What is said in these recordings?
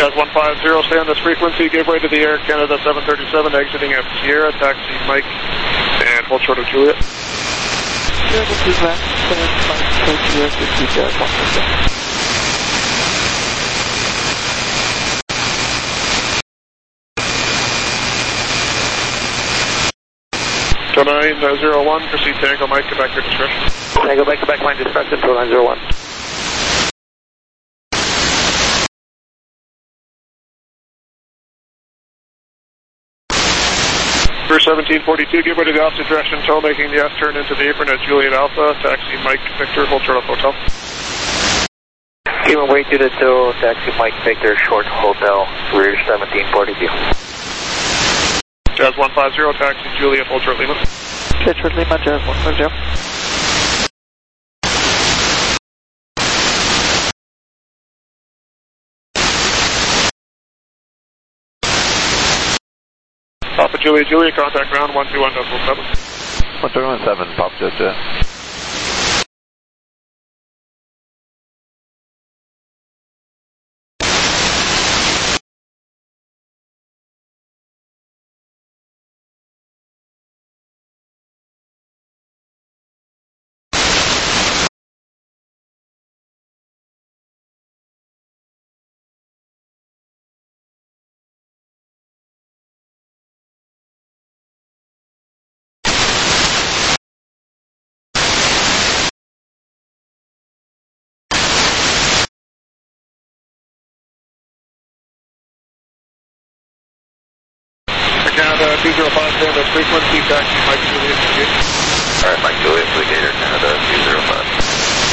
Jazz 150, stay on this frequency, give way to the Air Canada 737 exiting at Sierra, taxi Mike, and hold short of Juliet. Sierra, this is Max, Mike, Tokyo, 50 Jazz 150. 2901, proceed Tango Mike, Quebec, your discretion. Tango Mike, Quebec, line discretion, 2901. For 1742, give way to the opposite direction, tow making the S-turn into the apron at Juliet Alpha, taxi Mike, Victor, hold short of hotel. Give way to the tow, taxi Mike, Victor, short hotel, rear 1742. Jazz 150, taxi Juliet, hold short Lima. Okay, short Lima, Jazz 150. Papa Juliet, Juliet, contact ground 121.7. 121.7, Papa Juliet. Canada 205, stay on this frequency, taxi Mike, Juliet, Juliet. Alright, Mike Juliet, Gator, Canada 205.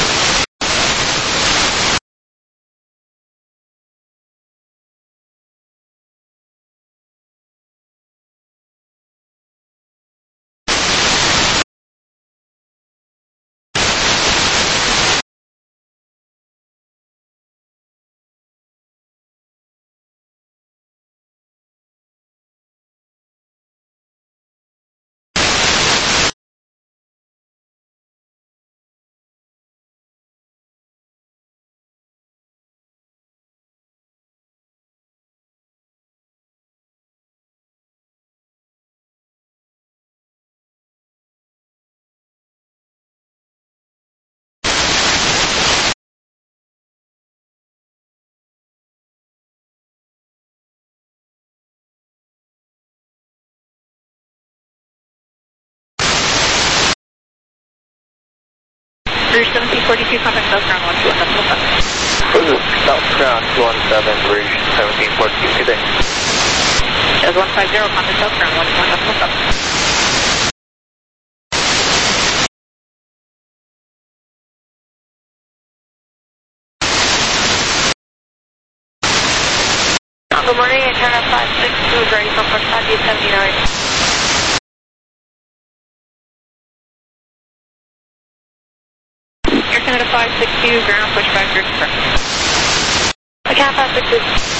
Bridge 1742, contact South Ground 121.7. This is South Ground 217, Bridge 1742, good day. Jazz 150, contact South Ground 121.7. Good morning, Air Canada 562 is ready for push 579. Air Canada 562, ground pushback, your express. Air Canada 562.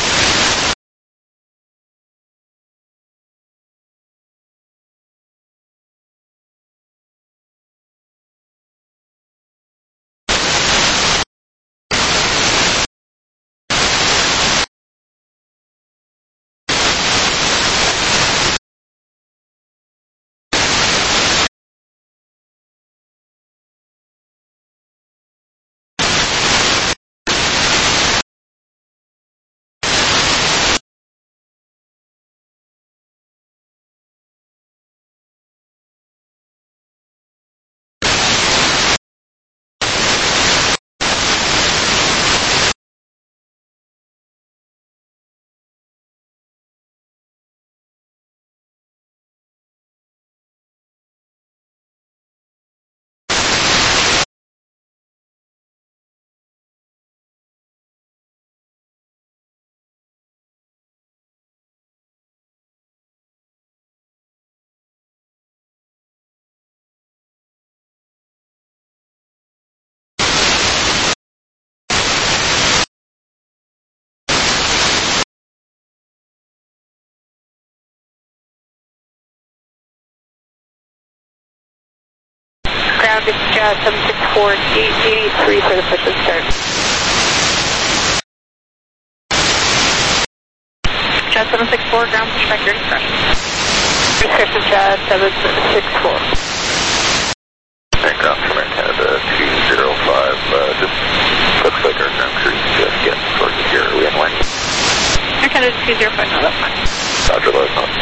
Ground is 764, 83 for the push and start. Chad 764, ground pushback your discretion. Discretion Chad 764. And ground from Air Canada 205, just looks like our ground crew's just getting towards the gear. Are we in line? Air Canada 205, no, that's fine. Roger, let us know.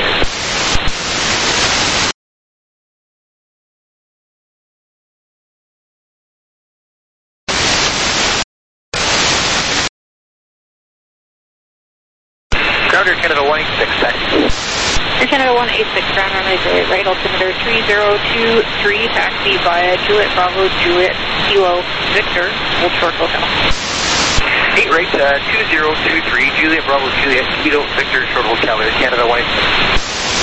Ground Air Canada 186, taxi. Air Canada 186, ground runway right, altimeter 3023, taxi via Juliet Bravo, Juliet Kilo Victor, Old Short Hotel. 8 right, 2023, Juliet Bravo, Juliet Kilo Victor, Short Hotel, Air Canada 186.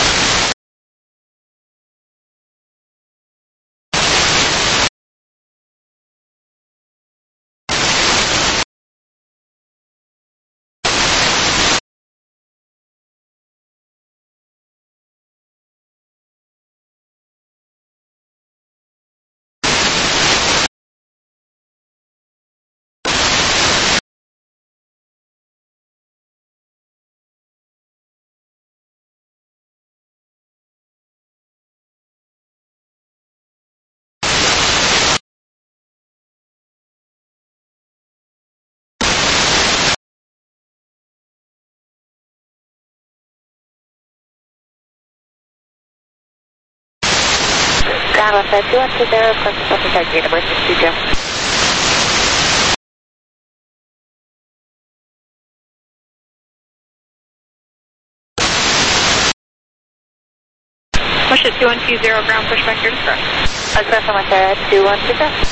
Ground 210, request special type data birth 62. Push it 2120, ground pushback your discretion. Discretion with 2120.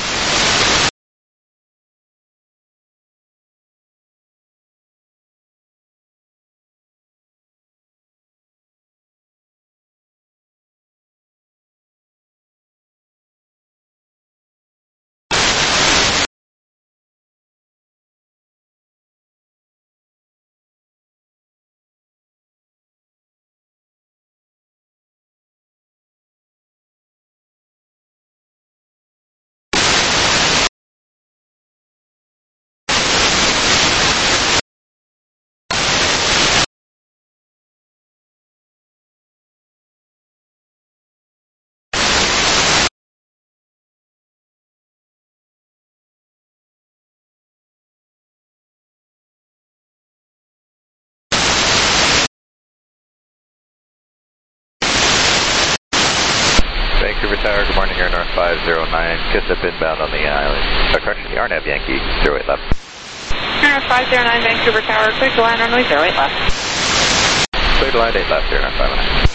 Vancouver Tower, good morning, Air North 509, Kitsap inbound on the island. Correction, the RNAV Yankee, 08 left. Air North 509, Vancouver Tower, clear to land runway 08 left. Clear to land 8 left, Air North 509.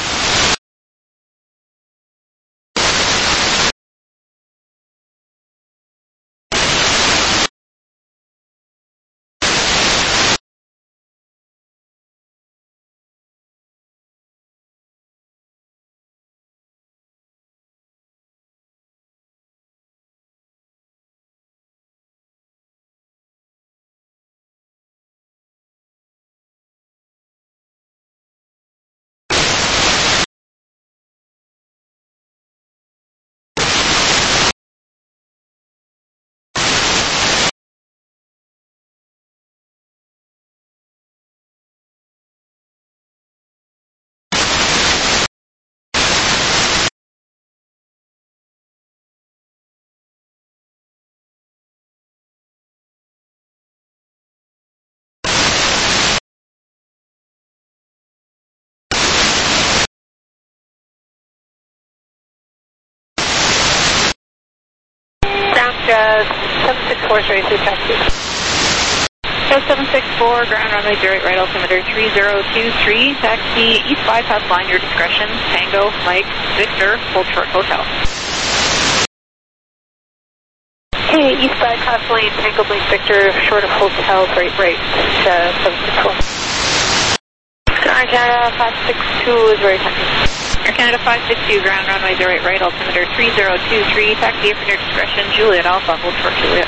Ground 764 straight through taxi. Go 764, ground runway 08 right, altimeter 3023, taxi east bypass line, your discretion, Tango, Mike, Victor, Old Short Hotel. Hey, east bypass lane, Tango, Mike, Victor, short of hotel, right, 764. Air Canada 562 is very taxi. Air Canada 562, ground runway 08 right, altimeter 3023, taxi for your discretion, Juliet Alpha, Old Short Juliet.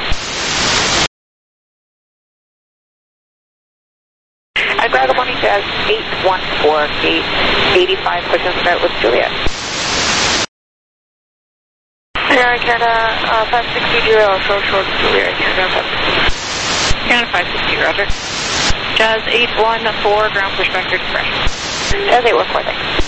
I grab the morning jazz 814 gate 85, pushing start with Juliet. Air Canada 560, short Juliet, Canada 560. Canada 560, roger. Jazz 814, ground push vector discretion. Jazz 814, thanks.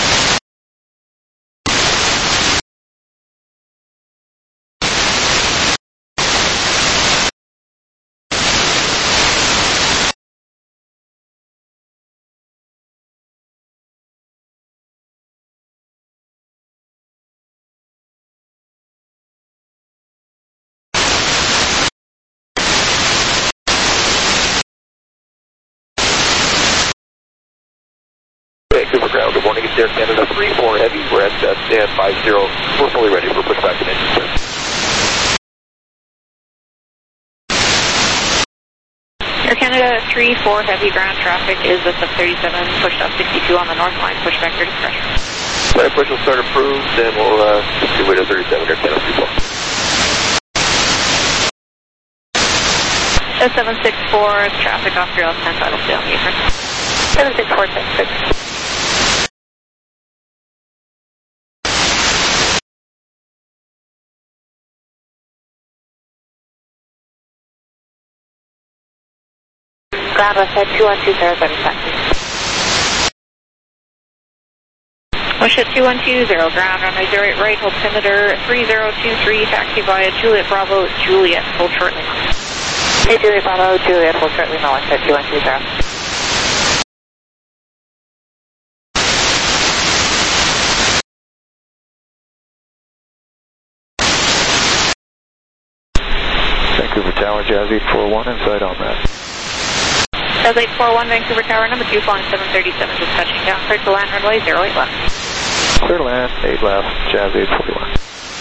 Vancouver ground, good morning, it's Air Canada 3-4 Heavy, we're at stand 50, we're fully ready for pushback and engine. Air Canada 3-4 Heavy, ground traffic is the sub-37, pushed up 62 on the north line, push vector discretion. Flight push will start approved, then we'll see way to 37, Air Canada 3-4. 764, traffic off your left hand side will stay on the apron. 764, 76. Ground west head 2120, taxi. West head 2120, ground runway 08 right, hold altimeter 3023, taxi via Juliet Bravo, Juliet, hold shortly. Hey Juliet Bravo, Juliet, hold shortly, no, west head 2120. Vancouver Tower, Jazz 841, inside on that. Jazz 841, Vancouver Tower, number 2, flying 737, just touching down, clear to land, runway 08 left. Clear to land, 8 left, Jazz 841.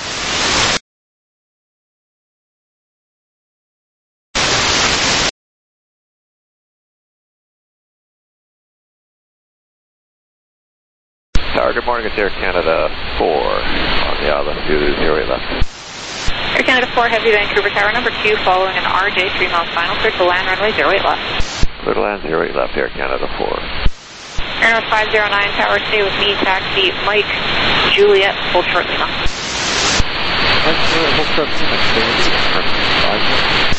Tower, good morning, it's Air Canada 4 on the altitude 08 left. Air Canada 4 Heavy, Vancouver Tower, number 2, following an RJ 3 miles final, clear to land, runway 08 left. Clear to land 08 left, Air Canada 4. Air 509 Tower, stay with me, taxi Mike, Juliet, hold shortly now. Hold shortly, stay with me.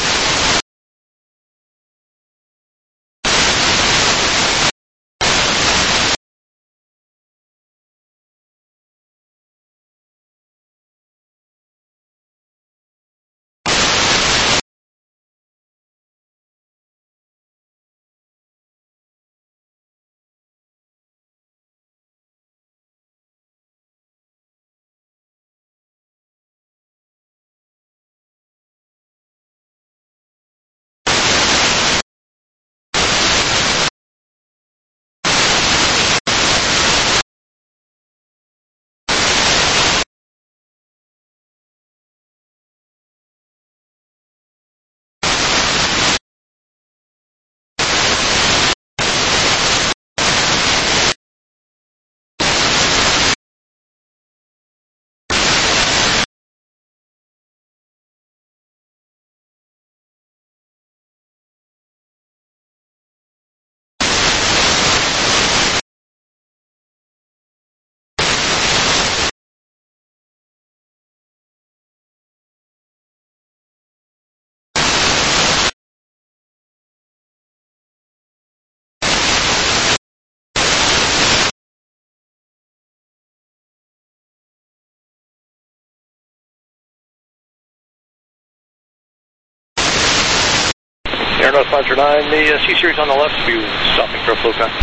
Air North 509, the C-Series on the left view, stopping for a flow path.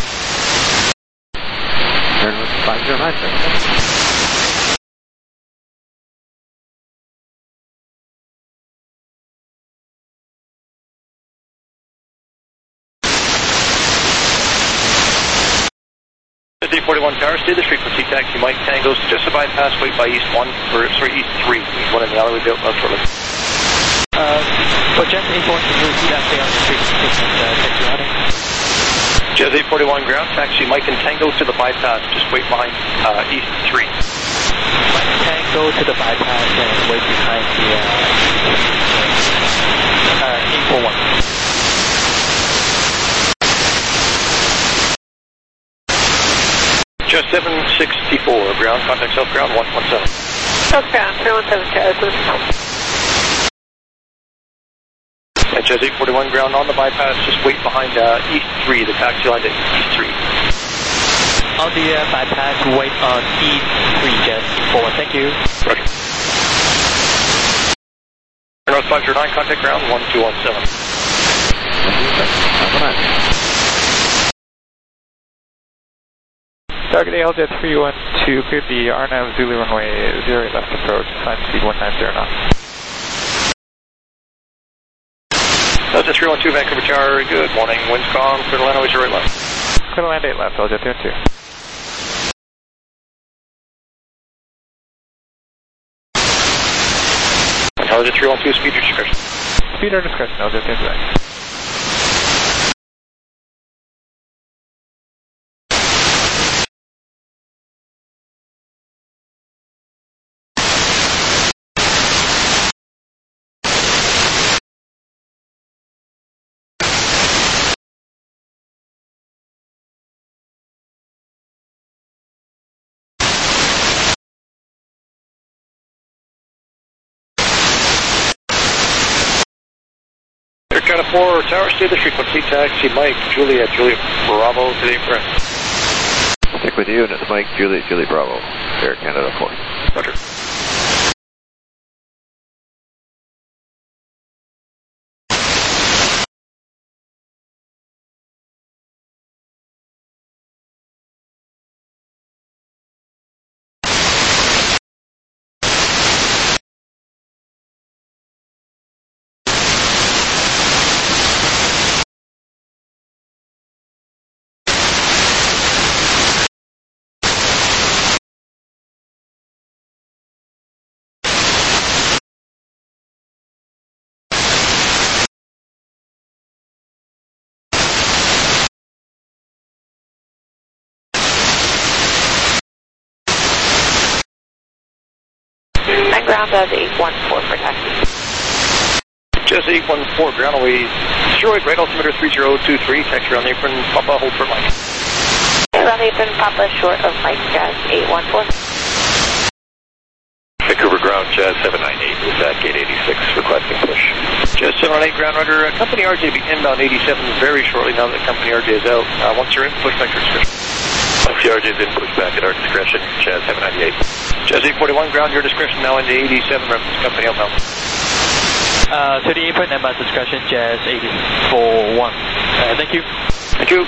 Air North 509, sir. D41 Tower, stay the frequency, taxi Mike Tango, just a bypass, wait by East 1, or sorry, East 3, East 1 in the alleyway, built left shortly. For Jazz 841, can you repeat that on the frequency taxi routing? Jazz 841 ground, taxi Mike and Tango to the bypass, just wait behind East 3. Mike Tango to the bypass and wait behind the 841. Just 764, ground, contact South Ground 117. South Ground, 317, Jazz, Jazz 841 ground on the bypass, just wait behind East 3, the taxi line to East 3. On the bypass, wait on E3, Jazz 841, thank you. Roger. North 509, contact ground 1217. Target ALJ 312, cleared the RNAV Zulu runway 08 left approach, climb speed 190 knots. Delta 312, Vancouver Tower, good morning, winds calm, clear to land 08 left. Clear to land 8 left, ALJ 312. ALJ 312, speed your discretion. Speed or discretion, ALJ 312. Air Canada 4, Tower, stay the frequency, taxi Mike, Juliet, Bravo, today press. Stick with you, and it's Mike, Juliet, Bravo, Air Canada 4. Roger. And ground as 814 for taxi. Jazz 814, ground away 08, right altimeter 3023, taxi around the apron, Papa, hold for Mike. Around the apron, Papa, short of Mike, Jazz 814. Vancouver ground, Jazz 798, is at gate 86, requesting push. Jazz 798, ground rudder, company RJ will be inbound 87 very shortly now that company RJ is out. Once you're in, push back your discretion. Once the RJ is in, push back at our discretion, Jazz 798. Jazz 841, ground your discretion now into 87, reference company outbound. To the apron and my discretion, Jazz 841. Thank you. Thank you.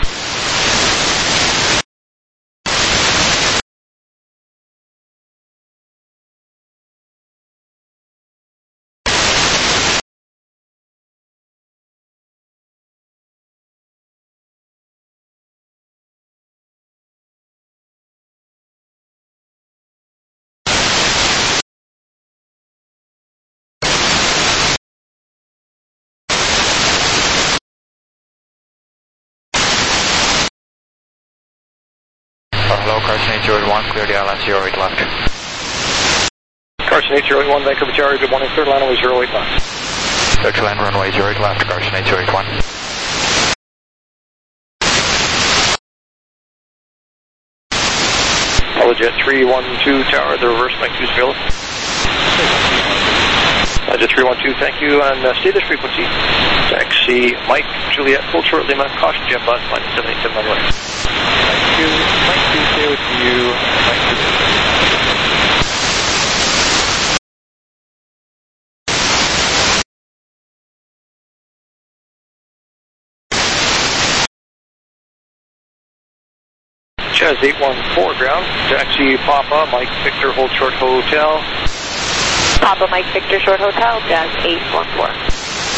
Hello, Carson 801, clear the island 08 left. Carson 801, Vancouver Tower, good morning, clear to land runway 08 left. Clear to land runway 08 left, Carson 801. Jet 312 Tower, the reverse Mike 2 available. Jet 312, thank you, and stay this frequency. Taxi Mike, Juliet, full short limit, caution jet bus, line 787 on the way. Thank you. Mike 2, stay with you. Mike 2. Jazz 814 ground, taxi Papa, Mike Victor, hold short hotel. Papa, Mike Victor, short hotel, Jazz 814.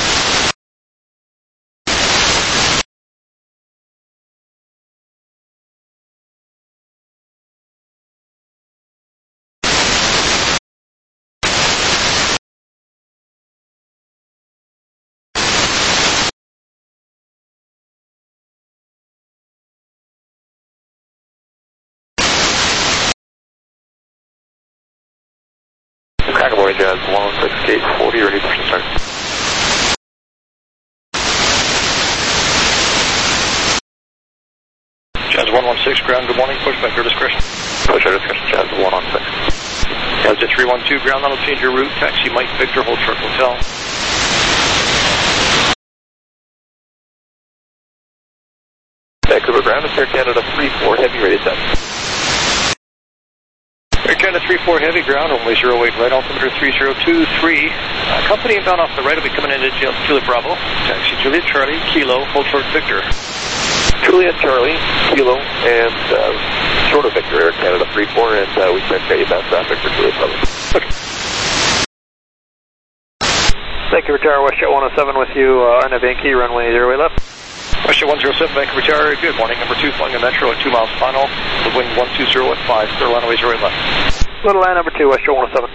Crackboy, Jazz 116, gate 40, ready for start. Jazz 116, ground, good morning, push back your discretion. Push our discretion, Jazz 116. Jazz 312, ground, that'll change your route, taxi Mike Victor, hold short hotel. ground, it's Air Canada 3-4, heavy rated set. Air Canada 3-4 heavy ground, only 08 right, altimeter 3023. Company inbound off the right will be coming into Juliet Bravo. Taxi Juliet Charlie, Kilo, hold short Victor. Juliet Charlie, Kilo, and short of Victor, Air Canada 3-4, and we can get you bounce traffic for Juliet Bravo. Okay. Thank you, Tower, WestJet 107 with you, Arnav Yankee, runway 08 left. WestJet 107, Vancouver Tower, good morning. Number 2 flying the Metro at 2 miles final. The wind 120 at 5, clear runway 08 left. Little line number 2, WestJet 107.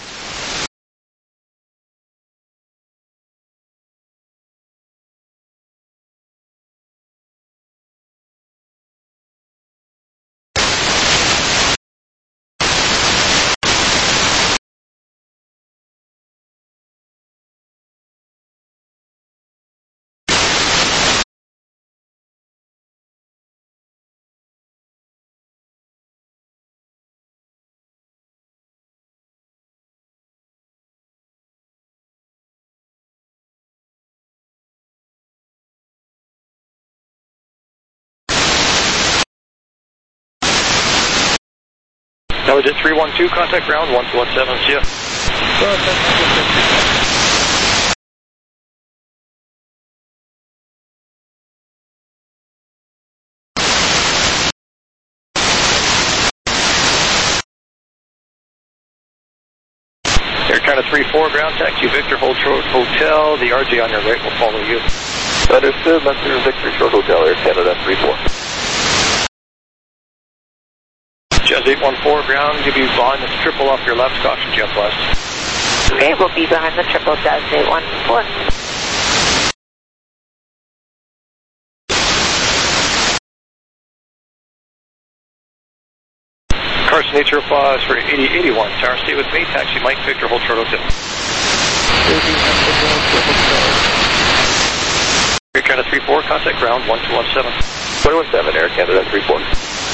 Now we did 312, contact ground 1217, see ya. Air Canada 3-4, ground taxi Victor, hold short hotel. The RJ on your right will follow you. Understood, Messenger Victor, short hotel, Air Canada 3-4. Jazz 814, ground, give you behind the triple off your left, caution jet blast. Okay, we'll be behind the triple, Jazz 814. Carson HRFA is for 8081, tower, stay with me, taxi Mike Victor, hold short hotel. Air Canada 3-4, contact ground 1217. 217, Air Canada 3-4.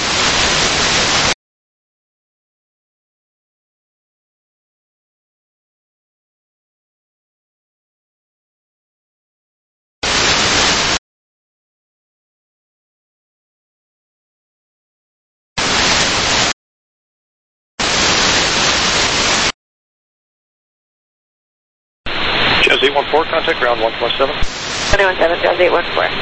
Jazz 814, contact ground 117. 217, Jazz 814.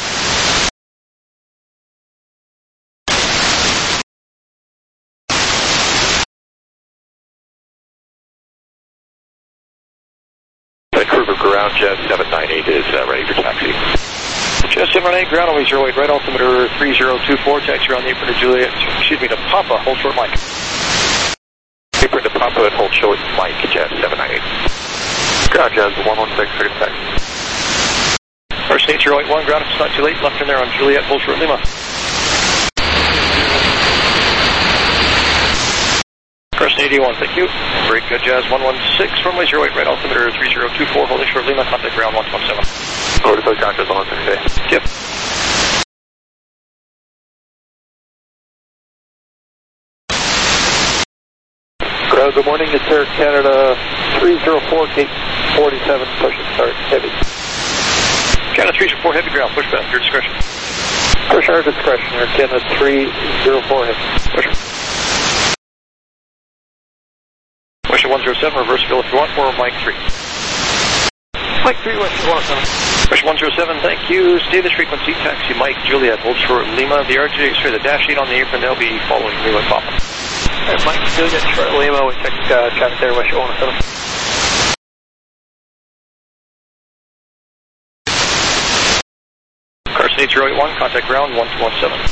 Vancouver ground, Jet 798 is ready for taxi. Jet 798, ground only 08, right, altimeter 3024, taxi around the apron to Juliet, to Papa, hold short Mike. Apron to Papa and hold short Mike, Jet 798. Ground, Jet 116, ready for taxi. First Nature 081, ground, if it's not too late, left in there on Juliet, hold short Lima. First 81, thank you. Break Jazz 116, runway 08, right, altimeter 3024, holding short Lima, contact ground 117. Go to the contact 116. Yep. Ground, good morning, it's Air Canada 304, gate 47, push and start, heavy. Canada 304, heavy ground, push back, your discretion. Push our discretion, Air Canada 304, heavy. Push. WestJet 107, reverse fill if you want, or Mike 3. Mike 3, WestJet 107. WestJet 107, thank you. Stay this frequency, taxi Mike, Juliet, hold short Lima. The RJ, sorry, the dash 8 on the apron, they'll be following me with Papa. Alright, Mike, Juliet, short Lima, we check traffic there, WestJet 107. Carson 8081, contact ground 1217.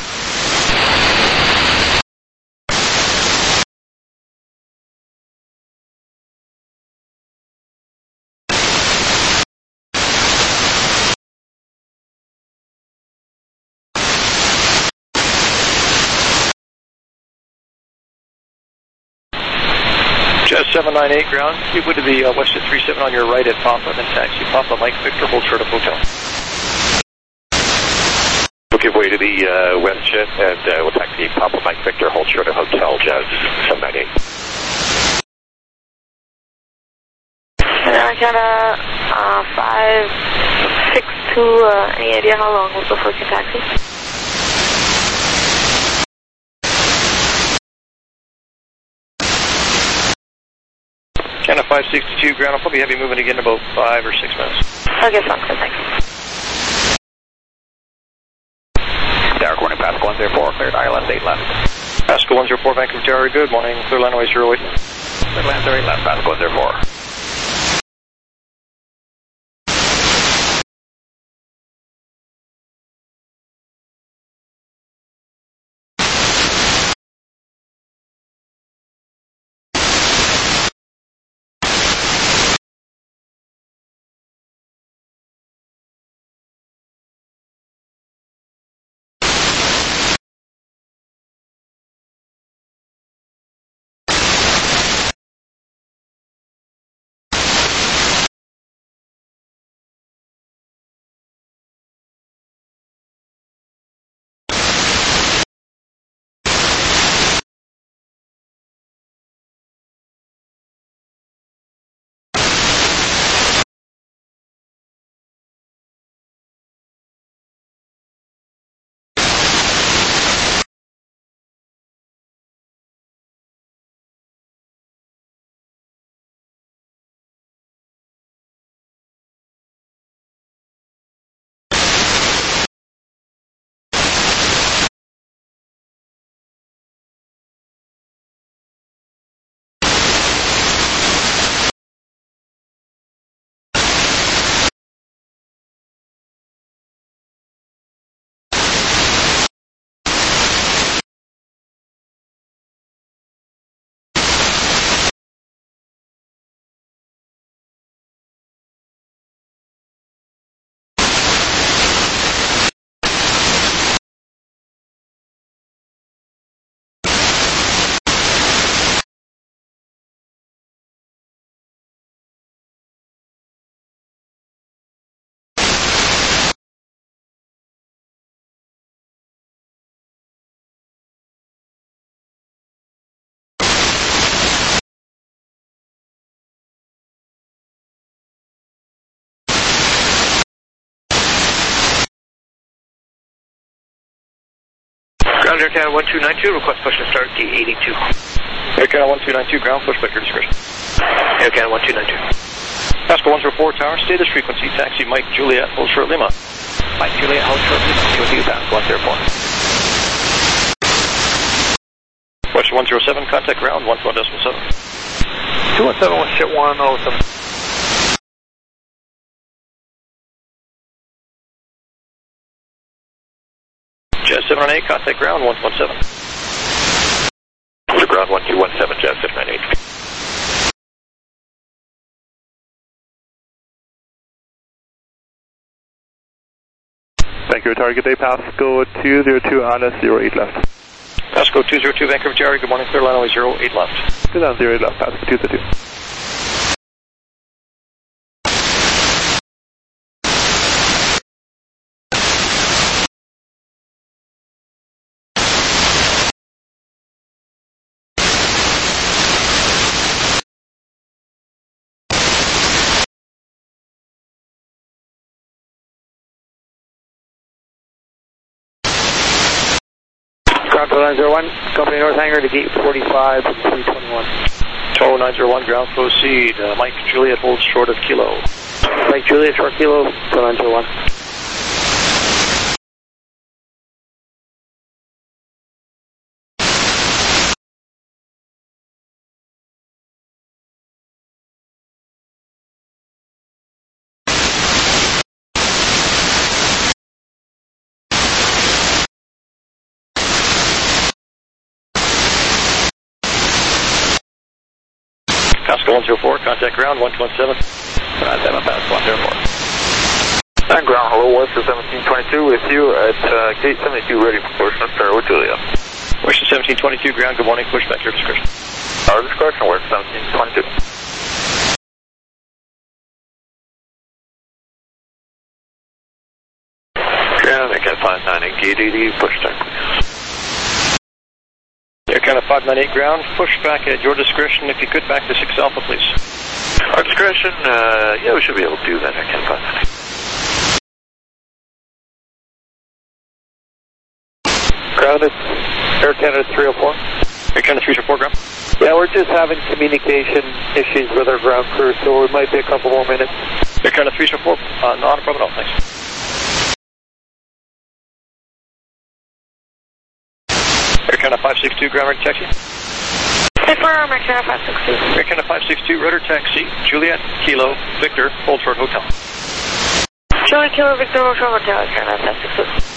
Jazz 798, ground, give way to the WestJet 37 on your right at Papa, then taxi Papa, Mike Victor, hold short of hotel. We'll give way to the WestJet and we'll taxi Papa Mike Victor, hold short of hotel, Jazz 798. Air Canada 562, any idea how long was before you taxi? Canada 562, ground. I'll probably have you moving again in about 5 or 6 minutes. Okay, sounds good, thanks. Derek, warning, Pascal 104, cleared ILS 8 left. Pascal 104, Vancouver Tower, good morning. Clear landway 08. Clear land 08 left, Pascal 104. Ground Air Canada 1292, request push and start D82. Air Canada 1292, ground push back your discretion. Air Canada 1292. Pascal 104 Tower, status frequency, taxi Mike Juliet, hold short Lima. Mike Juliet, hold short Lima, see with you, Pascal 104. Question 107, contact ground 11.7. 217, shit 107. Jazz 798, contact ground 117. To ground 1217, Jazz 798. Vancouver Tower, good day, Pascal 202 on us, 08 left. Pascal 202, Vancouver Tower, good morning, clear landway 08 left. Good on 08 left, Pascal 202. Ground 901, company North Hangar to gate 45, 321. Tower 901, ground proceed. Mike Juliet holds short of kilo. Mike Juliet, short kilo, Tower 901. Pascal 104, contact ground 117. Ground 7, Pascal 104. And ground, hello, Western 1722 with you at gate 72, ready for push and start with Julia. Western 1722, ground, good morning, push back your discretion. Our discretion, Western 1722. Ground, Air Canada 598, gate 80, push time. Air Canada 598 ground, push back at your discretion. If you could, back to 6 Alpha, please. Our discretion, yeah, we should be able to do that, Air Canada 598. Ground is Air Canada 304. Air Canada 304 ground. Yeah, we're just having communication issues with our ground crew, so it might be a couple more minutes. Air Canada 304, not a problem at all, thanks. Air Canada 562 ground ready taxi. Confirm, Air Canada 562. Air Canada 562 rudder taxi, Juliet, Kilo, Victor, Hold Short Hotel. Juliet, Kilo, Victor, Hold Short Hotel, Air Canada 562.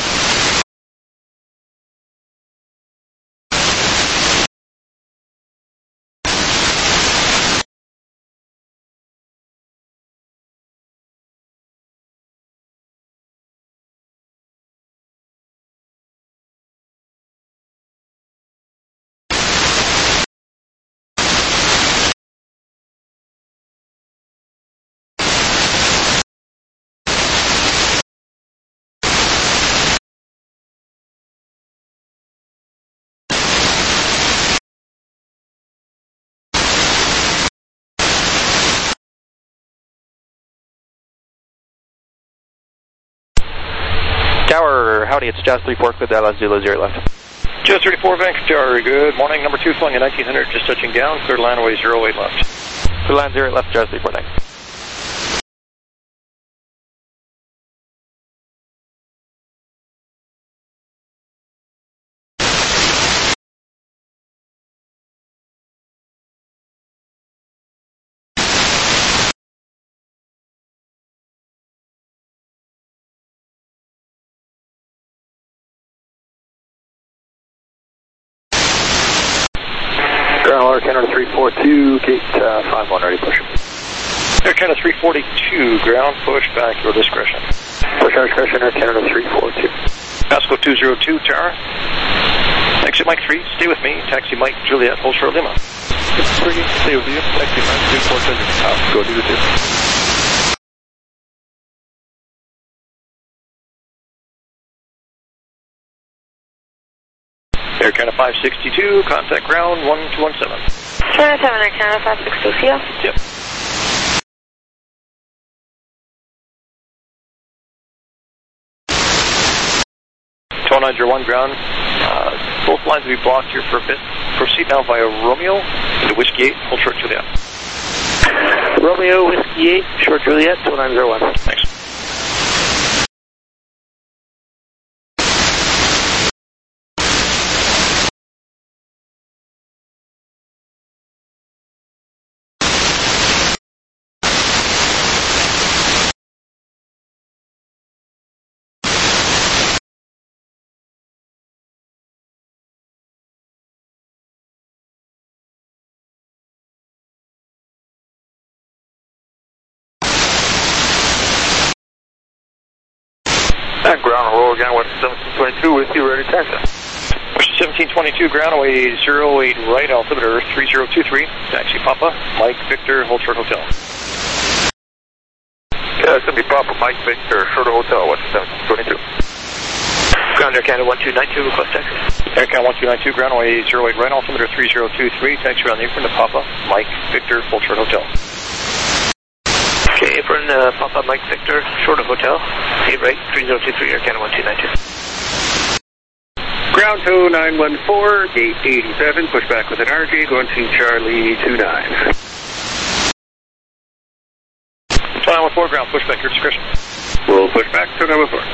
Tower, howdy, it's Jazz 34, clear Dallas, Zulu 0 left. Jazz 34, Vancouver Tower, good morning. Number 2 flying at 1900, just touching down, clear line away 08 left. Clear line 0 left, Jazz 34, thanks. Air Canada 342, gate 51 ready, push. Air Canada 342, ground, push back, your discretion. Push our discretion, Air Canada 342. Pasco 202, Tower. Exit Mike 3, stay with me, taxi Mike, Juliet, Hold Short Lima. Stay with you, taxi Mike 342, Pasco 202. Air Canada 562, contact ground 1217. Canada 7, Air Canada 562, see ya? Yep. Tower 901 ground, both lines will be blocked here for a bit. Proceed now via Romeo into Whiskey 8, Hold Short Juliet. Romeo, Whiskey 8, short Juliet, 2901. Thanks. And ground roll again with 1722 with you ready taxi. 1722 ground away 08 right altimeter 3023 taxi Papa Mike Victor Hold Short Hotel. Yeah, it's going to be Papa Mike Victor Short Hotel with 1722. Ground Air Canada 1292 request taxi. Air Canada 1292 ground away 08 right altimeter 3023 taxi around the apron to Papa Mike Victor Hold Short Hotel. Okay, apron Papa Mike Victor Short of Hotel. Gate right 3023 Air Canada 1292. Ground 0914, gate 87, push back with an RJ, going to Charlie 29. Flying with 4 ground, push back, your discretion. We'll push back to number 4.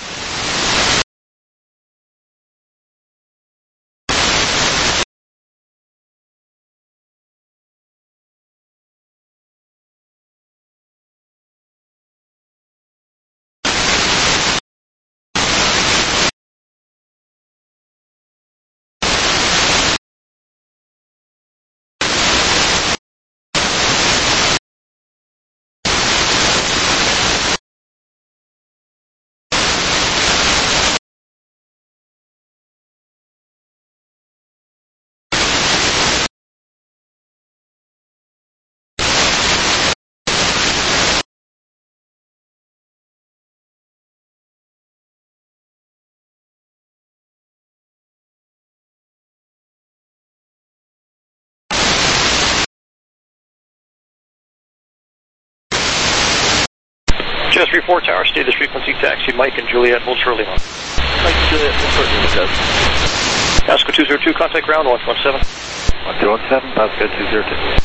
Just 34 Tower, status frequency taxi, Mike and Juliet, Hold Short Lima. Mike, Juliet, Hold Short Lima, Pasco 202, contact ground 1217. 1217, Pasco 202.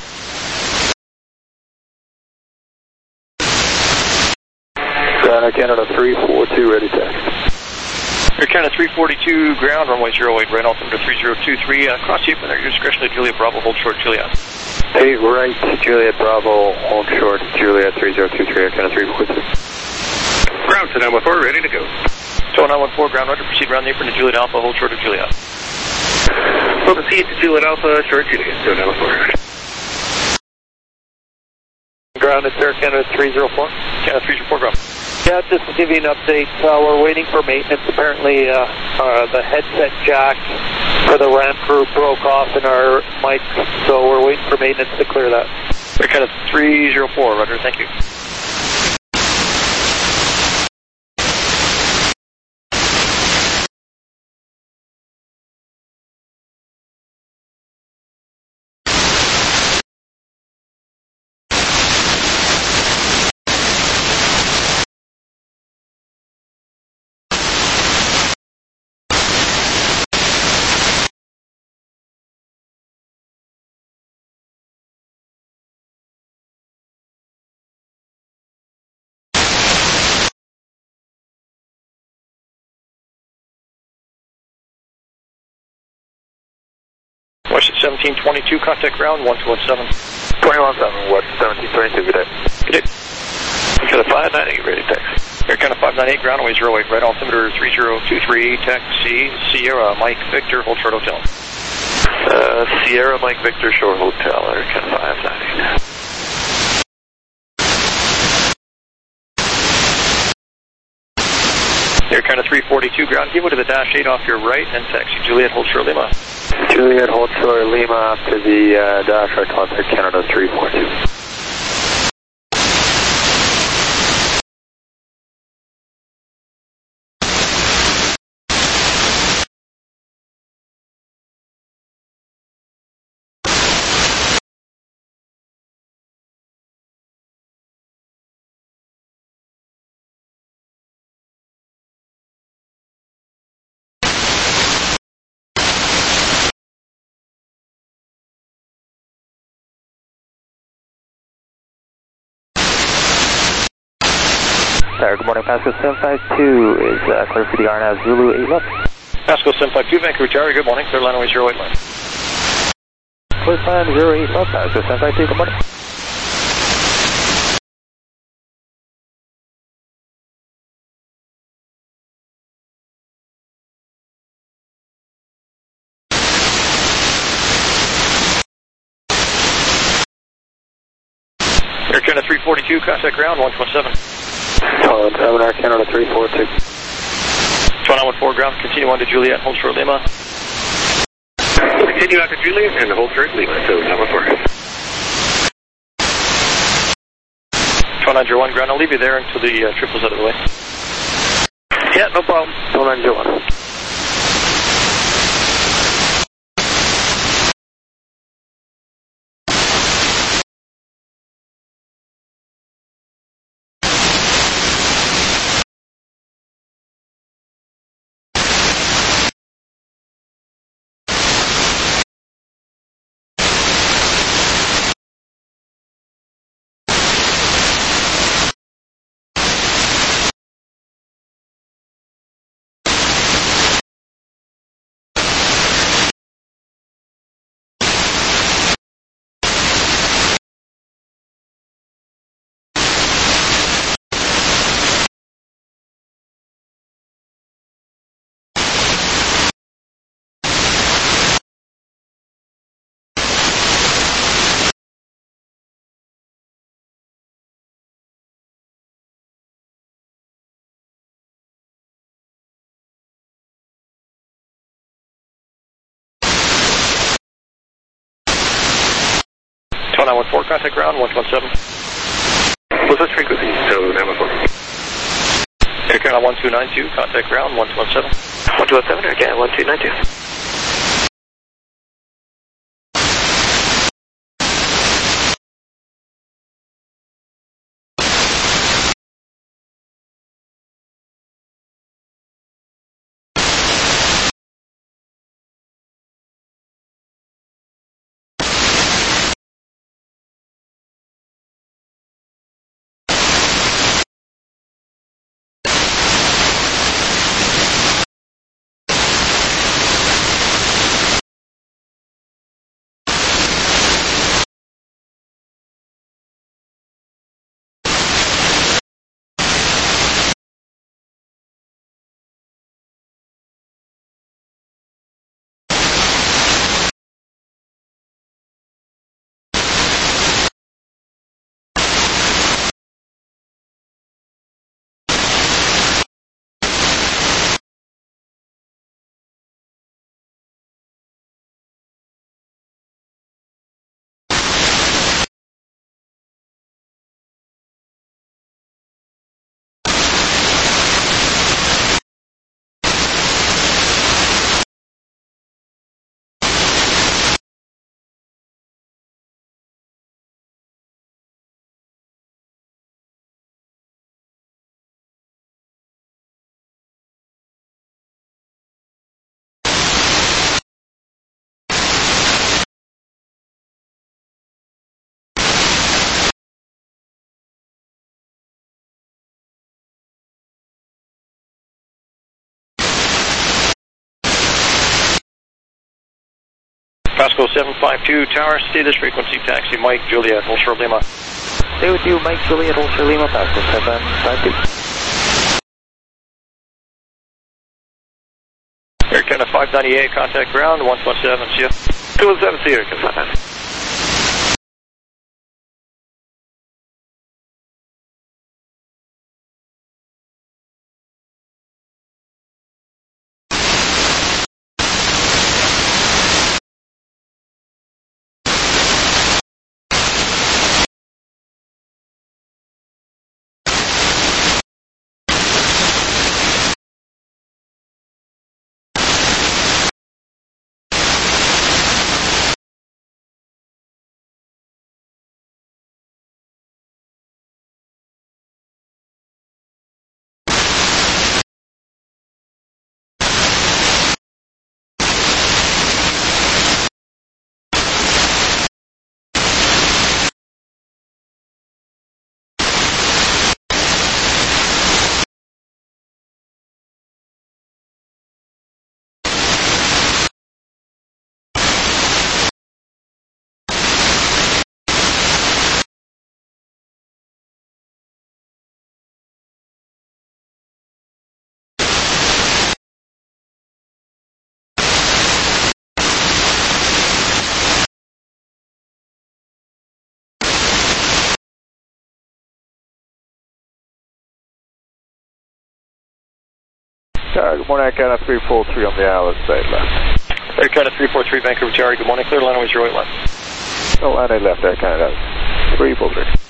Canada 342, ready taxi. Air Canada 342, ground, runway 08, right altimeter 3023, cross the apron at your discretion to Juliet Bravo, hold short, Juliet. Hey, right, Juliet Bravo, hold short, Juliet 3023, Air Canada 342. Ground to 914, ready to go. So 914, ground, roger, proceed around the apron to Juliet Alpha, hold short of Juliet. We'll proceed to Juliet Alpha, short Juliet, so 914. Ground, it's Air Canada 304. Canada 304, ground. Yeah, just to give you an update, we're waiting for maintenance. Apparently, the headset jack for the ramp crew broke off in our mic, so we're waiting for maintenance to clear that. Air Canada 304, roger, thank you. Washington 1722, contact ground 1217. 217, what, 1722, good day. Good day. Air Canada 598, ready taxi. Air Canada 598, ground, runway 08, right altimeter 3023, taxi, Sierra, Mike, Victor, hold short hotel. Sierra, Mike, Victor, short hotel, Air Canada 598. Air Canada 342, ground, give way to the dash 8 off your right, and taxi Juliet, hold short Lima. Juliet, hold short Lima after the dash, right, contact Canada 342. Good morning, Pasco 752 is clear for the RNAV Zulu 8 left. Pasco 752, Vancouver Tower, good morning, clear line away 08 line. Clear line 08 left, Pasco 752, good morning. Air Canada 342, contact ground 127. 7 Air Canada 342. 2914, ground, continue on to Juliet, hold short Lima. We'll continue out to Juliet and hold short Lima, so 914. 2901, ground, I'll leave you there until the triple's out of the way. Yeah, no problem. 2901. Tower 914, contact ground 127. What's this frequency? So 914. Air Canada 1292, contact ground 127. 127, Air Canada 1292. Pasco 752 Tower, stay this frequency, taxi Mike, Juliet, Ulster Lima. Stay with you, Mike, Juliet, Ulster Lima, Pasco 752. Air Canada 598, contact ground, 117, see ya. 217, see you, Air Canada. Good morning, Air Canada 343 on the Alice side left. Air Canada 343 Vancouver Tower, good morning, clear line always your right left. Oh, and I left Air Canada 343.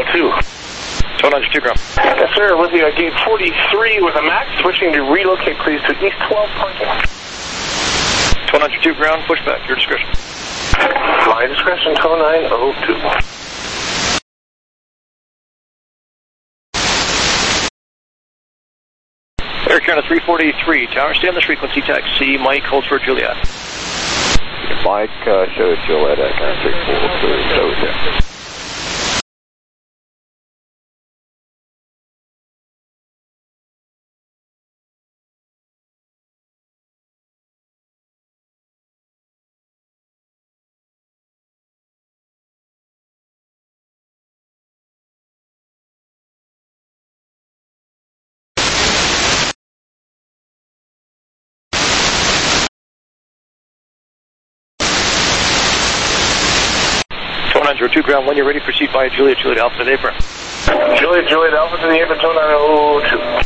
Tow 92 ground. Yes, sir. With you at gate 43 with a max. Switching to relocate, please, to East 12 parking. Tow 92 ground, pushback, your discretion. My discretion, tow 902. Air Canada 343, tower, stay on this frequency, taxi, Mike, hold for Juliet. Mike, show Juliet at 343, show it. Tow 902 ground, when you're ready, proceed by Juliet, Juliet Alpha to the apron. Juliet Alpha to the apron, tow 902.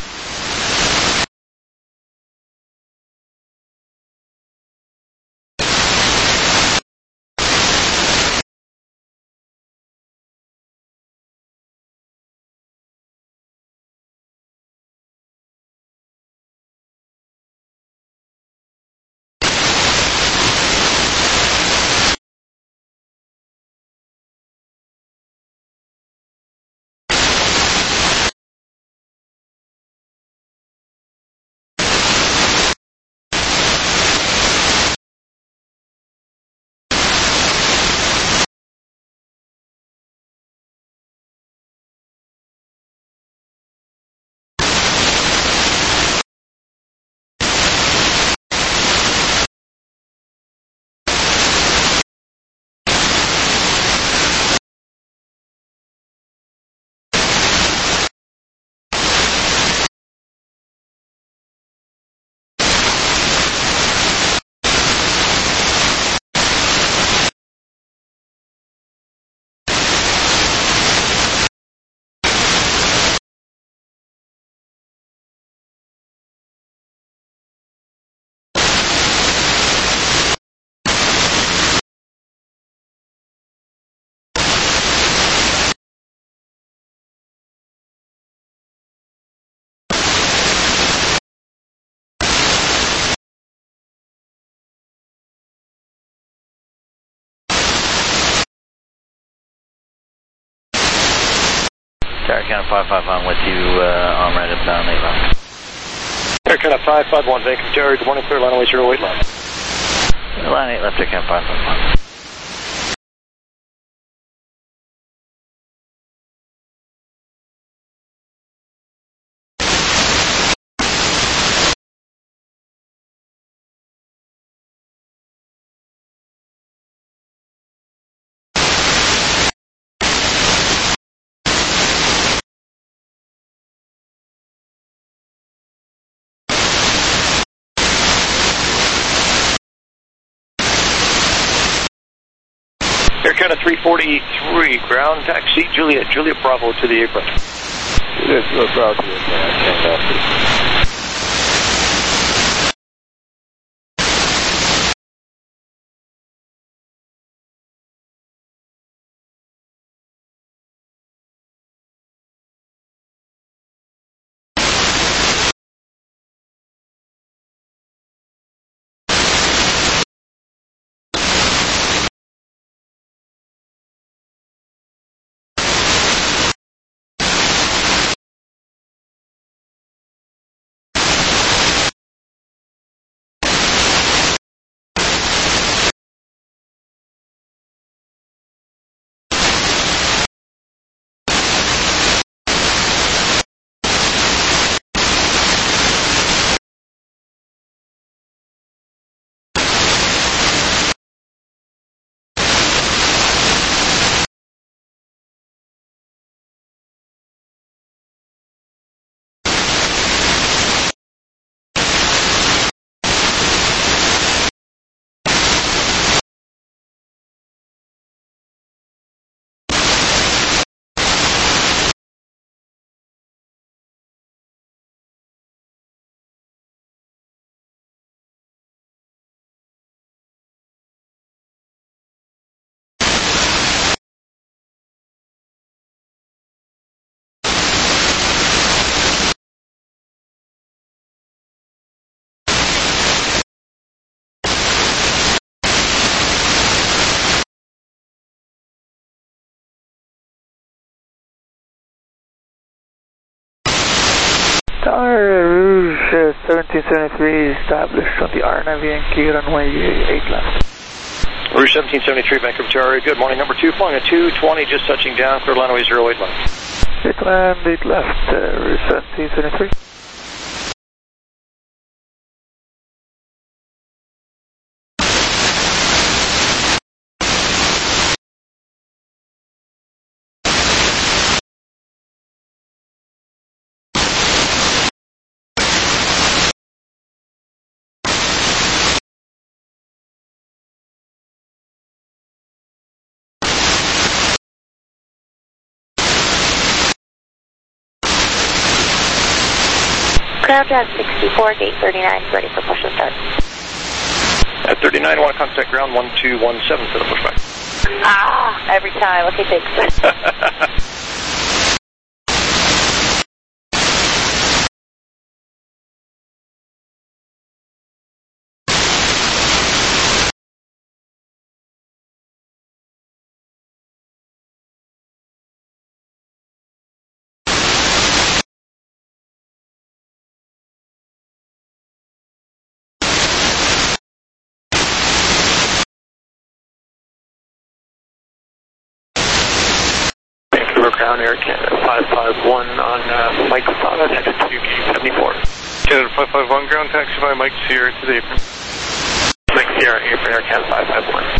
Air Canada 551 with you on right up down 8 left. Air Canada 551, Vancouver, Jerry, good morning, clear line away 08 line. Line 8 left, Air Canada 551. Air Canada 343, ground, taxi, Juliet, Juliet Bravo to the apron. Juliet Bravo to the apron. Rouge 1773 established on the RNAV Yankee runway 8 left. Rouge 1773, Vancouver Tower. Good morning, number 2, flying at 220, just touching down, clear runway 08 left. 8 land, 8 left, Rouge 1773. Ground at 64, gate 39, ready for push and start. At 39, want to contact ground 1217 for the pushback. Every time. Okay, thanks. Ground Air Canada 551 on Mike Fana, taxi to K74. Canada 551, ground taxi by Mike Sierra to the apron. Mike Sierra, apron Air Canada 551.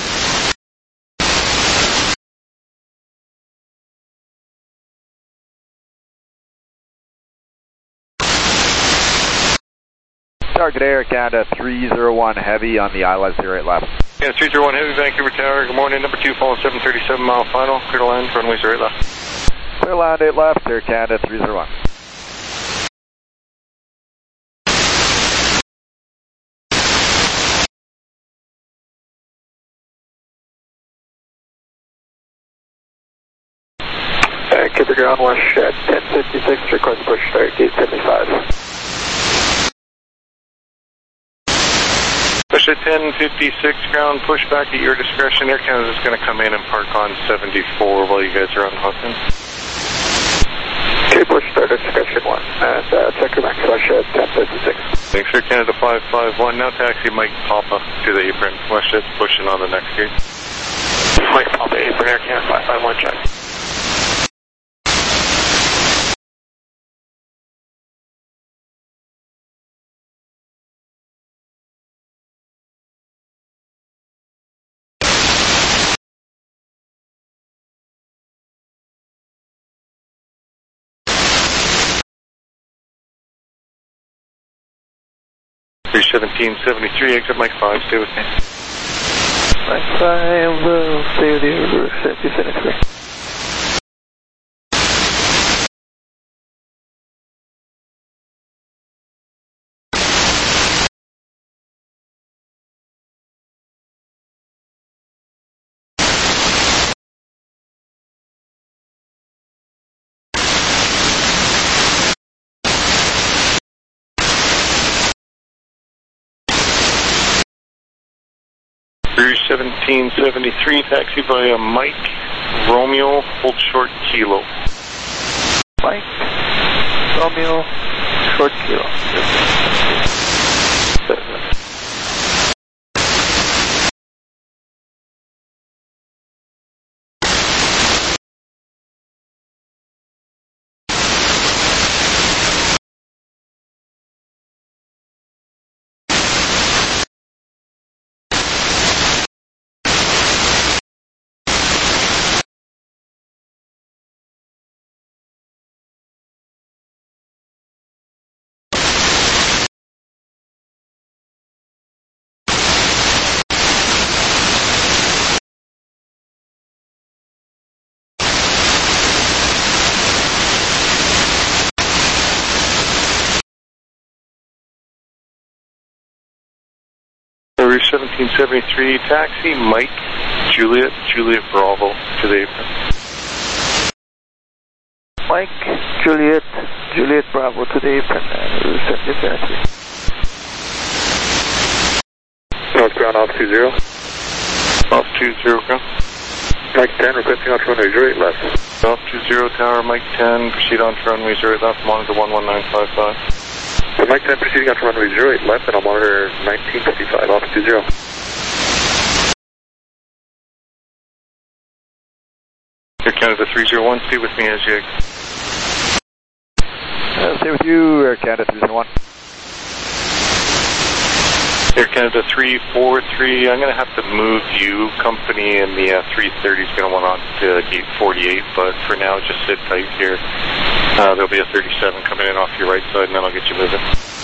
Target Air Canada 301 Heavy on the ILS 08 left. Yeah, 301 Heavy, Vancouver Tower. Good morning, number 2, following 737 mile final. Clear to land, runway 08 left. Clear land 8 left, Air Canada 301. Vancouver ground West at 1056, request push start, gate 75. Push at 1056, ground pushback at your discretion. Air Canada is going to come in and park on 74 while you guys are on Hudson. Okay, push start at discretion 1, and check your max flush at 1056. Thanks, Air Canada 551. Now taxi Mike Papa to the apron. WestJet pushing on the next gate. Mike Papa, apron Air Canada 551, check. Rouge 1773, exit Mike 5, stay with me. Mike 5 will stay with you, Rouge 1773. Rouge 1773, taxi via Mike Romeo, hold short kilo. Mike Romeo, short kilo. Rouge 1773, taxi Mike Juliet Bravo to the apron. Mike Juliet Bravo to the apron, Rouge 1773. North ground off 20. Off 20, ground. Mike 10, requesting on runway 08 left. Golf 20 Tower, Mike 10, proceed on runway 08 left, monitor 11955. So Mike 10, proceeding on runway 08 left, and I'll monitor 1955, off 20. Air Canada 301, stay with me as you exit. Stay with you, Air Canada 301. Air Canada 343, I'm going to have to move you. Company in the 330 is going to want on to gate 48, but for now, just sit tight here. There'll be a 37 coming in off your right side, and then I'll get you moving.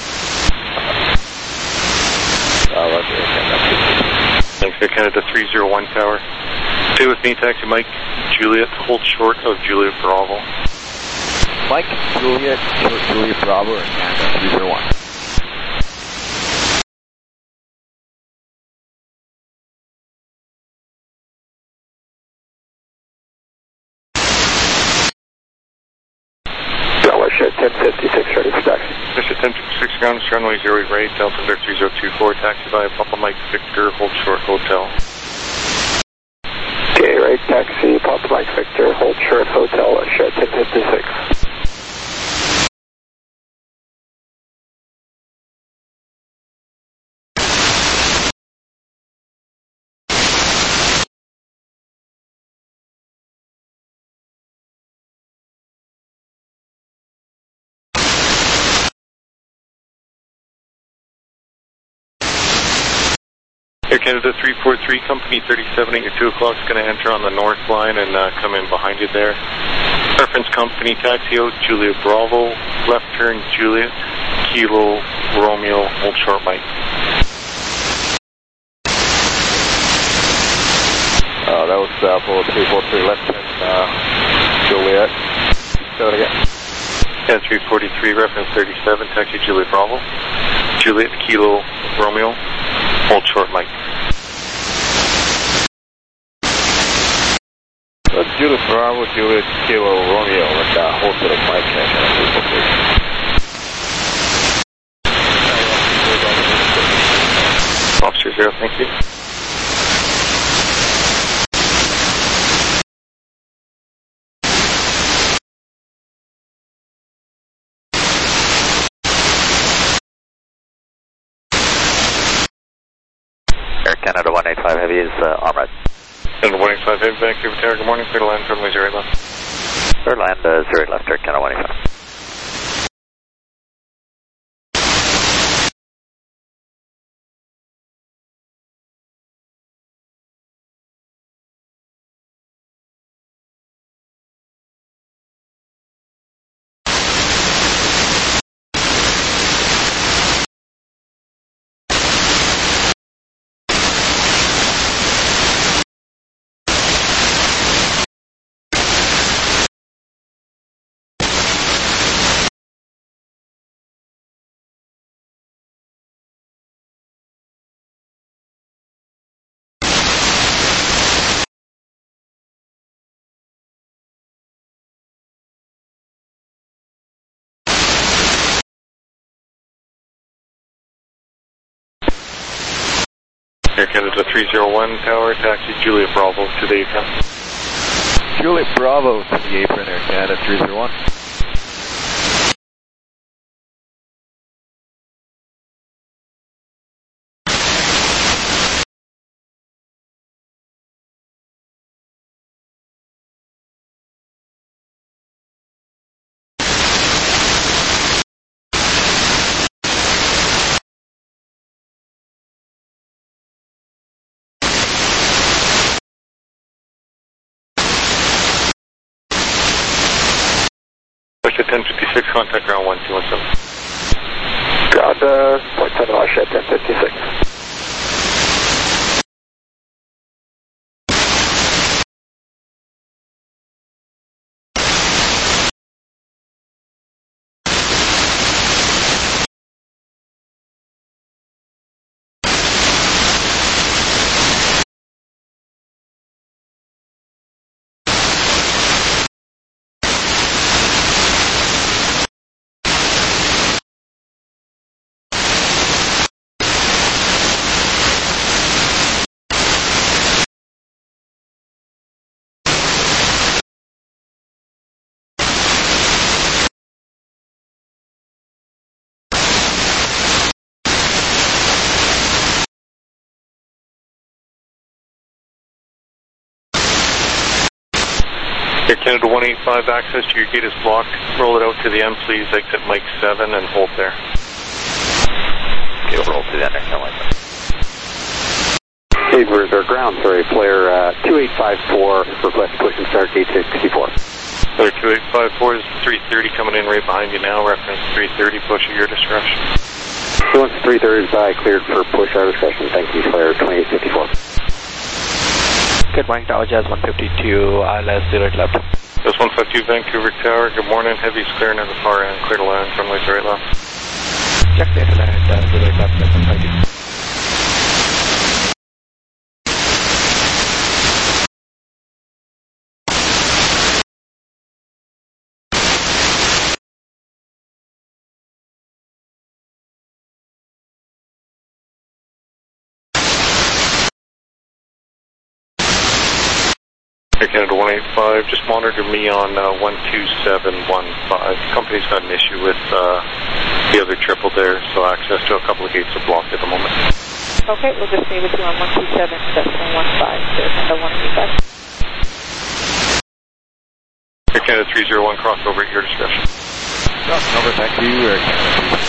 Thanks, Air Canada 301 Tower. Stay with me, taxi Mike Juliet, hold short of Juliet Bravo. Mike Juliet, short Juliet Bravo, Air Canada 301. Shed 1056, ready for taxi. Mr. 1056, ground, runway 08 right, Delta 3024, taxi via Papa Mike Victor, hold short hotel. Okay, right, taxi, Papa Mike Victor, hold short hotel at shed 1056. Air Canada 343, company 37 at your 2 o'clock is going to enter on the north line and come in behind you there. Reference company, taxi out, Juliet Bravo, left turn Juliet, Kilo Romeo, hold short Mike. That was Apollo 343, left turn Juliet. Say that again. Yeah, 343, reference 37, taxi Juliet Bravo, Juliet Kilo Romeo, hold short Mike. Juliet Bravo, Juliet Kilo Romeo, and hold short of Mike. Officer 0, thank you. Air Canada 185 Heavy is Armad. Canada 185 Heavy, Vancouver Tower, good morning, clear to land, runway 08 left. Clear to land 08 left, Air Canada 185. Air Canada 301 Tower, taxi Juliet Bravo to the apron. Juliet Bravo to the apron, Air Canada 301. Push at 1056, contact ground 1217. Ground, point 7 off shed 1056. Air Canada 185, access to your gate is blocked. Roll it out to the end, please. Exit Mike 7 and hold there. Okay, we'll roll to the end, Mike. Hayward, or ground, sorry, player 2854, request push and start gate 64. Player 2854 is 330 coming in right behind you now, reference 330, push at your discretion. Once 330 is by, cleared for push our discretion. Thank you, player 2854. Good morning, Tower Jazz 152, ILS 08 left. Jazz 152, Vancouver Tower, good morning, heavy's clearing at the far end, clear to land, runway's right left. Check the land, 08 left, 152. Air Canada 185, just monitor me on 12715. Company's got an issue with the other triple there, so access to a couple of gates are blocked at the moment. Okay, we'll just stay with you on 127.15. Air Canada 185. Air Canada 301, crossover at your discretion. Crossover, thank you, Air Canada.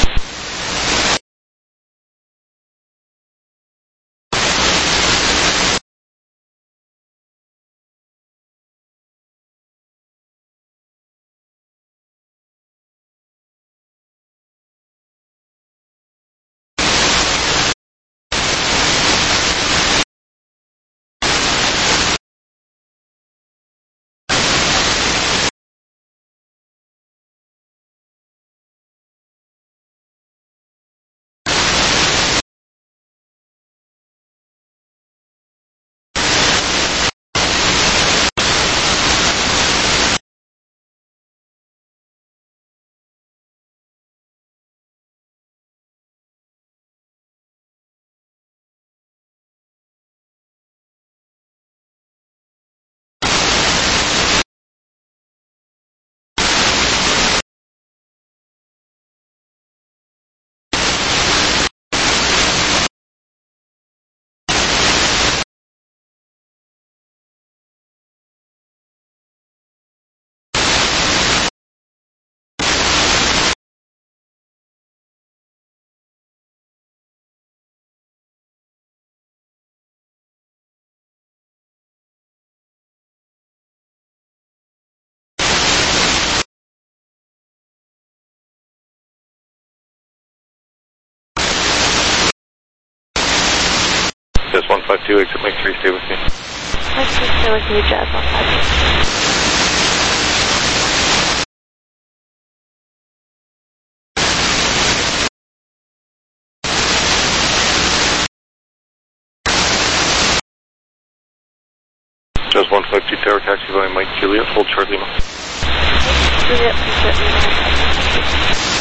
Jazz 152, exit Mike 3, stay with me. Mike 3, stay with me, Jazz 152. Jazz 152, tower taxi by Mike Juliet, hold Charlie Lima. Juliet, please let me know.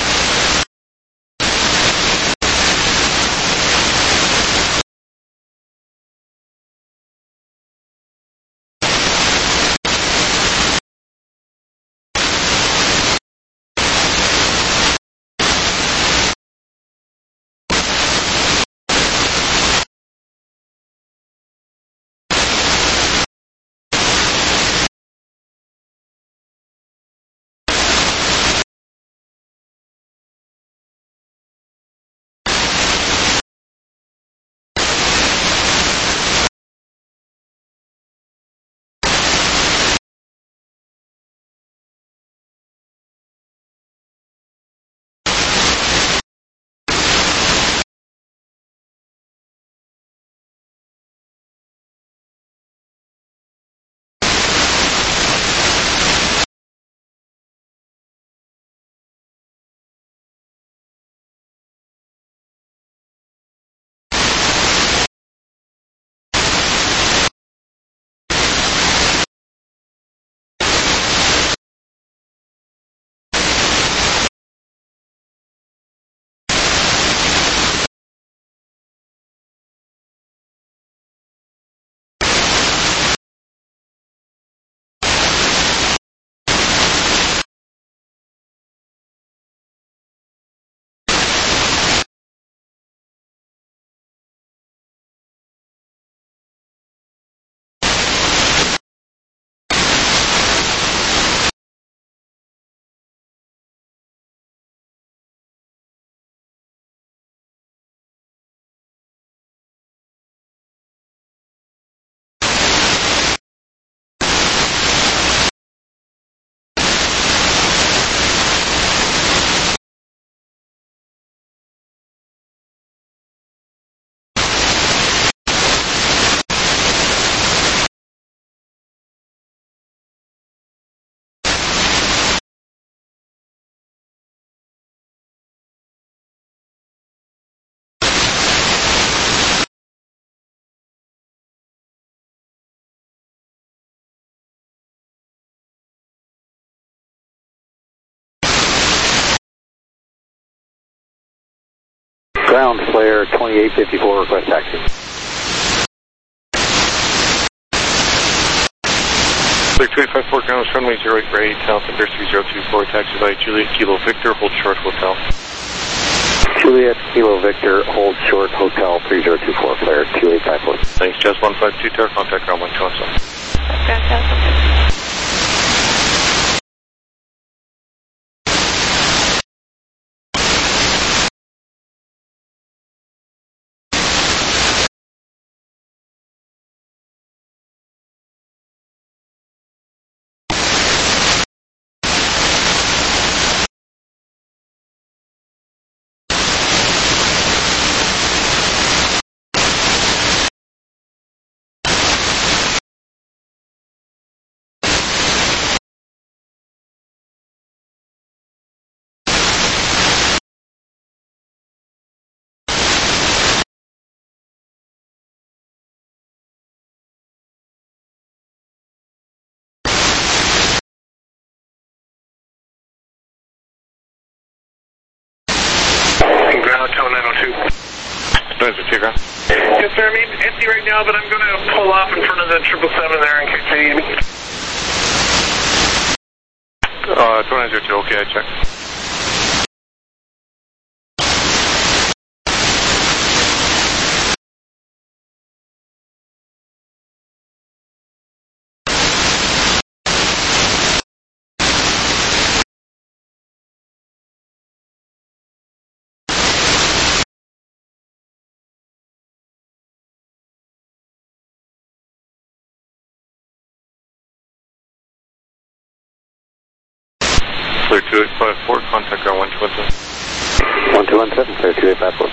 Ground flare 2854, request taxi. Clear 2854, ground runway 08 right, Altimeter 3024, taxi by Juliet Kilo Victor, hold short hotel. Juliet Kilo Victor, hold short hotel 3024, flare 2854. Thanks, Jazz 152 tower, contact ground 127. Ground tower 902. 902, ground. Yes, sir, I mean, empty right now, but I'm going to pull off in front of the 777 there in case they need me. 2902, okay, I checked. Clear 2854, contact ground 127. 1217, clear 2854.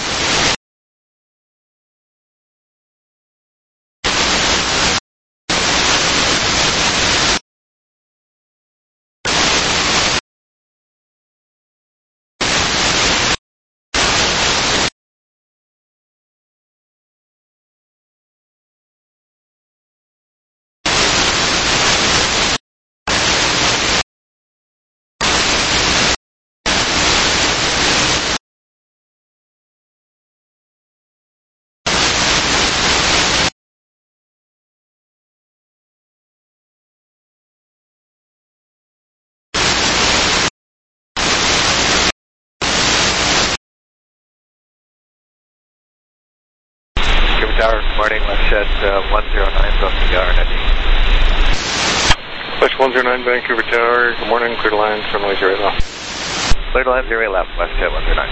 Tower, morning, Westjet 109, South Cigar, West 109, Vancouver Tower, good morning, clear to line, runway 08 left. Clear to line 08 left, Westjet 109.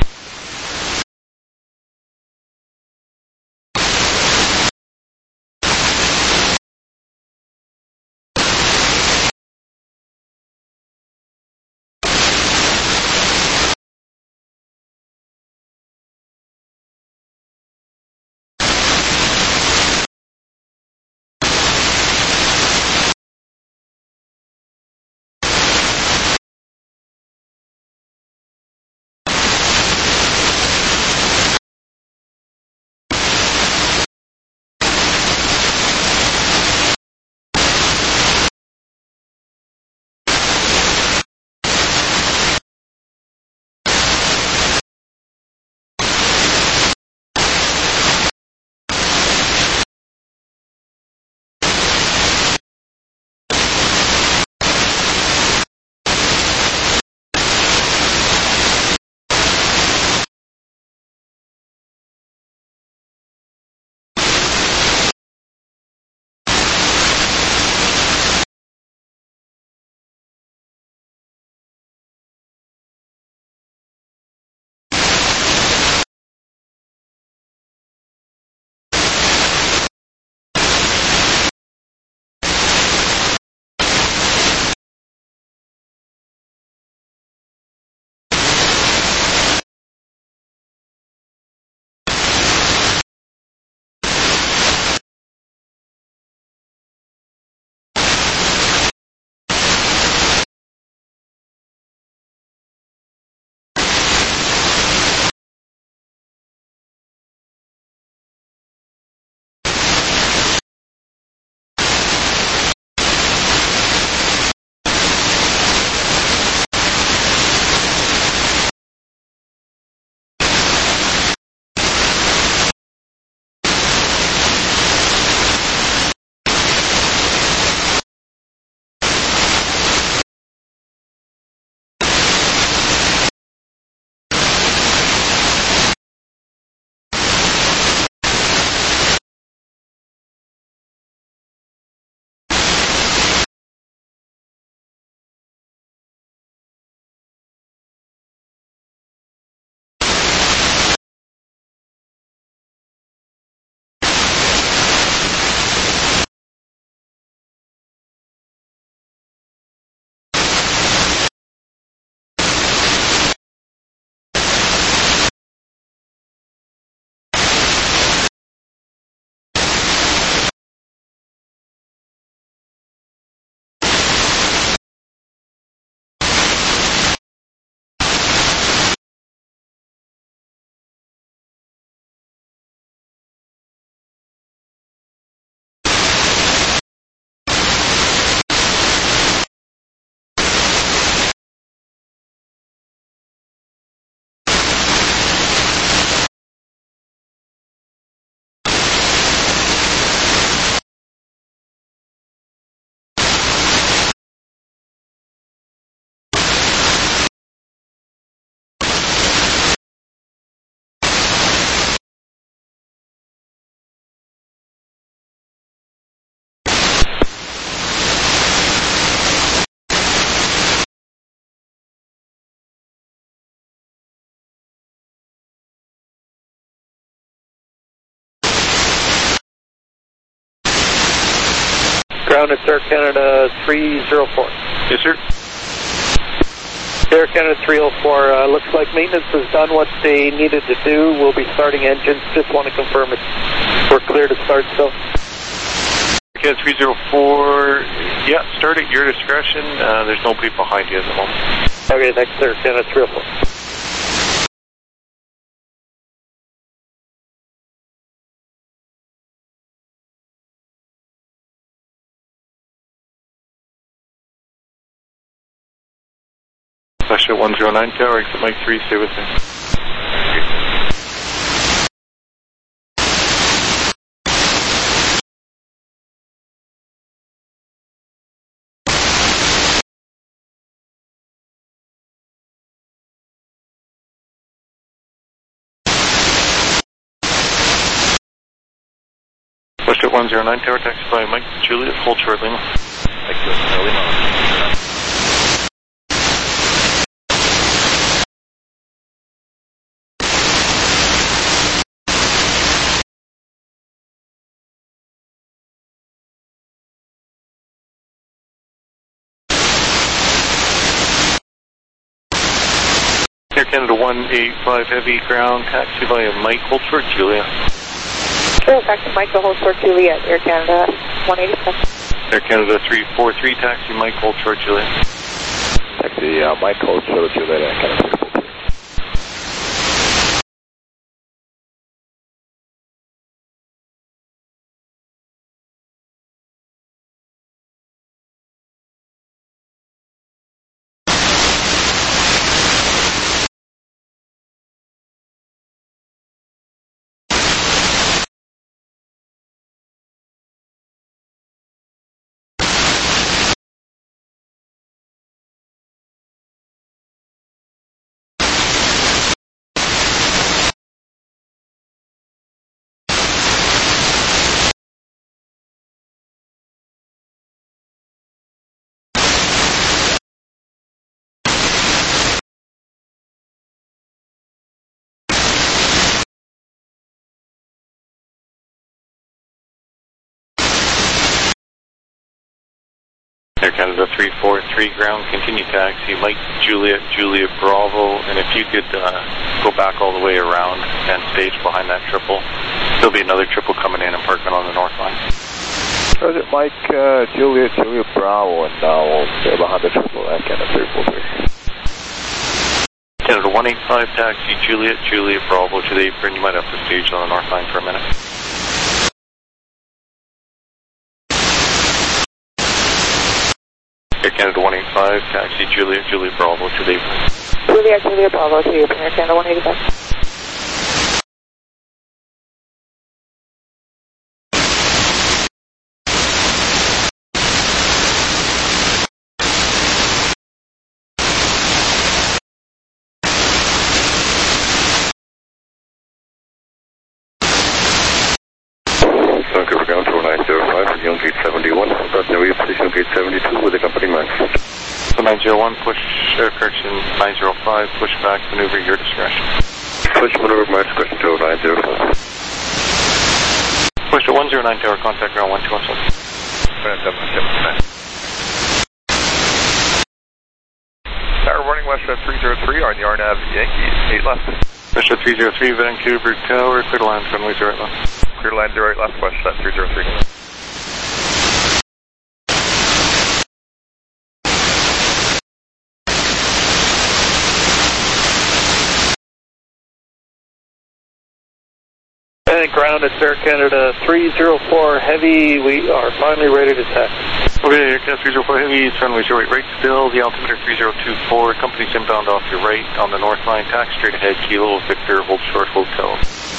Ground at Air Canada 304. Yes, sir. Air Canada 304, looks like maintenance has done what they needed to do. We'll be starting engines. Just want to confirm we're clear to start still. Air Canada 304, yeah, start at your discretion. There's nobody behind you at the moment. Okay, next Air Canada 304. Flash at 109 tower, exit Mike 3, stay with me. Flash at 109 tower, taxi by Mike Juliet, hold short Lima. Mike Juliet, Lima. Air Canada 185 heavy ground, taxi via Mike, hold short Juliet. Sure, taxi Mike to hold short Juliet, Air Canada 185. Air Canada 343, taxi Mike, hold short Juliet. Taxi Mike, hold short Juliet, Air Canada 343. Air Canada 343 ground, continue taxi, Mike, Juliet, Juliet, Bravo, and if you could go back all the way around and stage behind that triple. There'll be another triple coming in and parking on the north line. Roger, Mike, Juliet, Juliet, Bravo, and now we'll stay behind the triple, Air Canada 343. Canada 185 taxi, Juliet, Juliet, Bravo to the apron. You might have to stage on the north line for a minute. Air Canada 185, taxi Juliet, Juliet Bravo to the apron. Juliet, Juliet Bravo to the apron, Air Canada 185. Vancouver ground 4905, Young Gate 71, about now position Gate 72 with the company max. So 901, push, correction, 905, push back, maneuver your discretion. Push maneuver my discretion to 905. Push to 109 tower, contact ground 1217. Tower warning, west at 303 on the RNAV Yankee, 8 left. Push to 303, Vancouver tower, clear to land, runway 0 right left. Clear to land 0 right left, west at 303. And ground at Air Canada 304 heavy, we are finally ready to taxi. Okay, Air Canada 304 heavy, runway 0 right still, the altimeter 3024, company's inbound off your right on the north line, tax straight ahead, Kilo Victor, hold short hotel.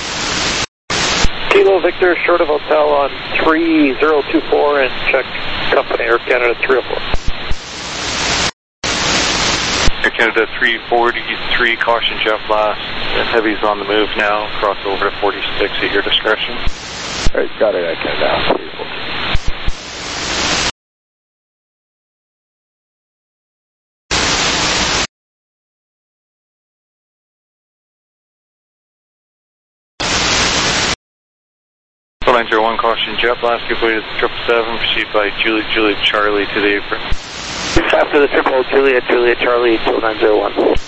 Kilo Victor, short of hotel on 3024 and check company Air Canada 304. Air Canada 343, caution jet blast. Heavy's on the move now. Cross over to 46 at your discretion. All right, got it, Air Canada 343. 901, caution jet blast, give way to the 777, proceed by Juliet Charlie to the apron. After the triple Juliet Charlie 2901.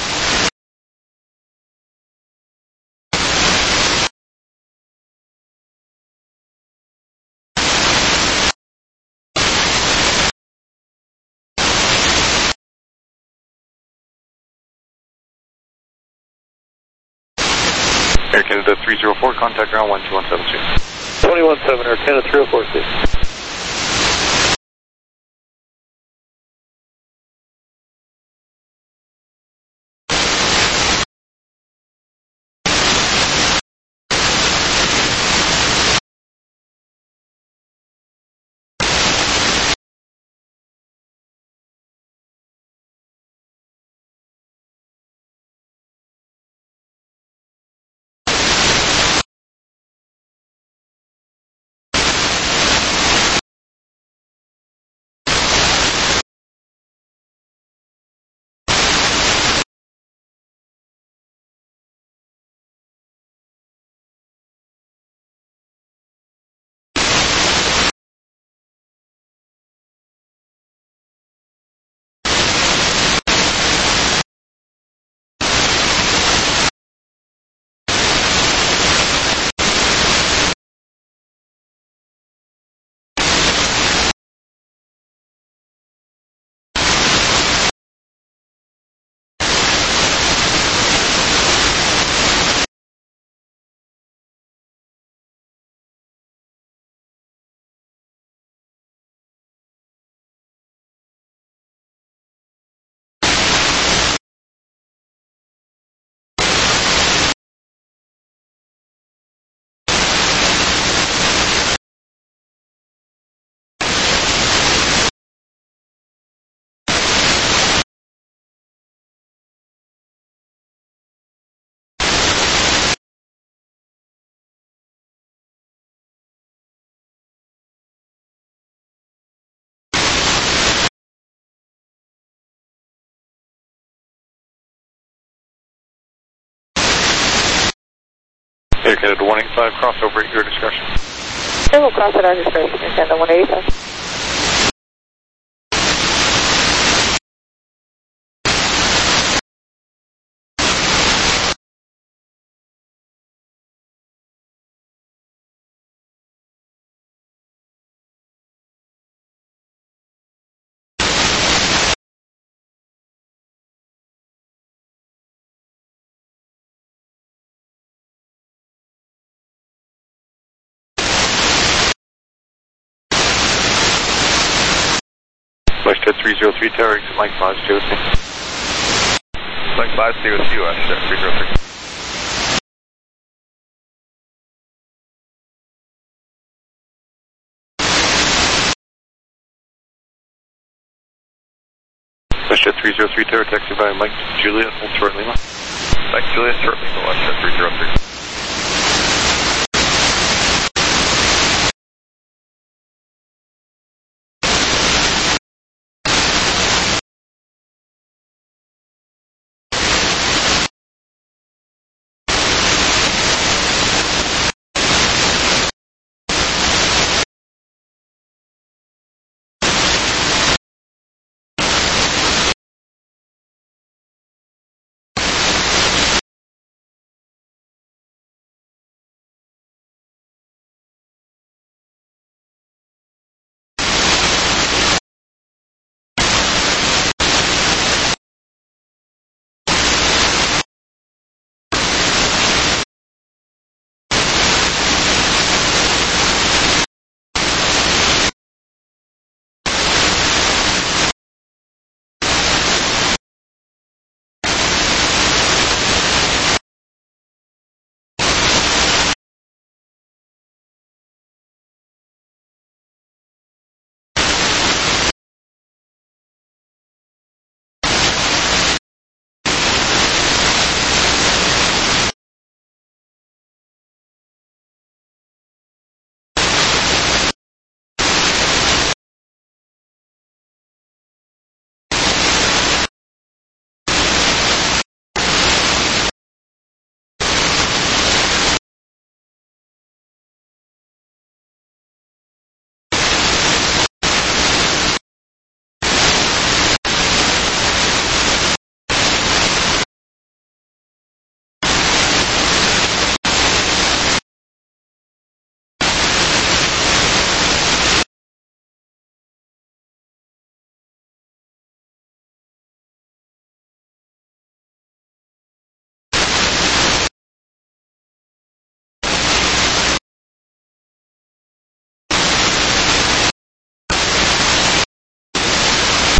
Air Canada 304, contact ground 12176. 217, Air Canada 3046. Air Canada 185, crossover at your discretion. Okay, we'll cross at our discretion, Air Canada 185. WestJet 303 tower, exit Mike 5, stay with me. Mike 5, stay with you, WestJet 303. WestJet 303 tower, taxi by Mike Juliet, hold short Lima. Mike Juliet, short Lima, WestJet 303.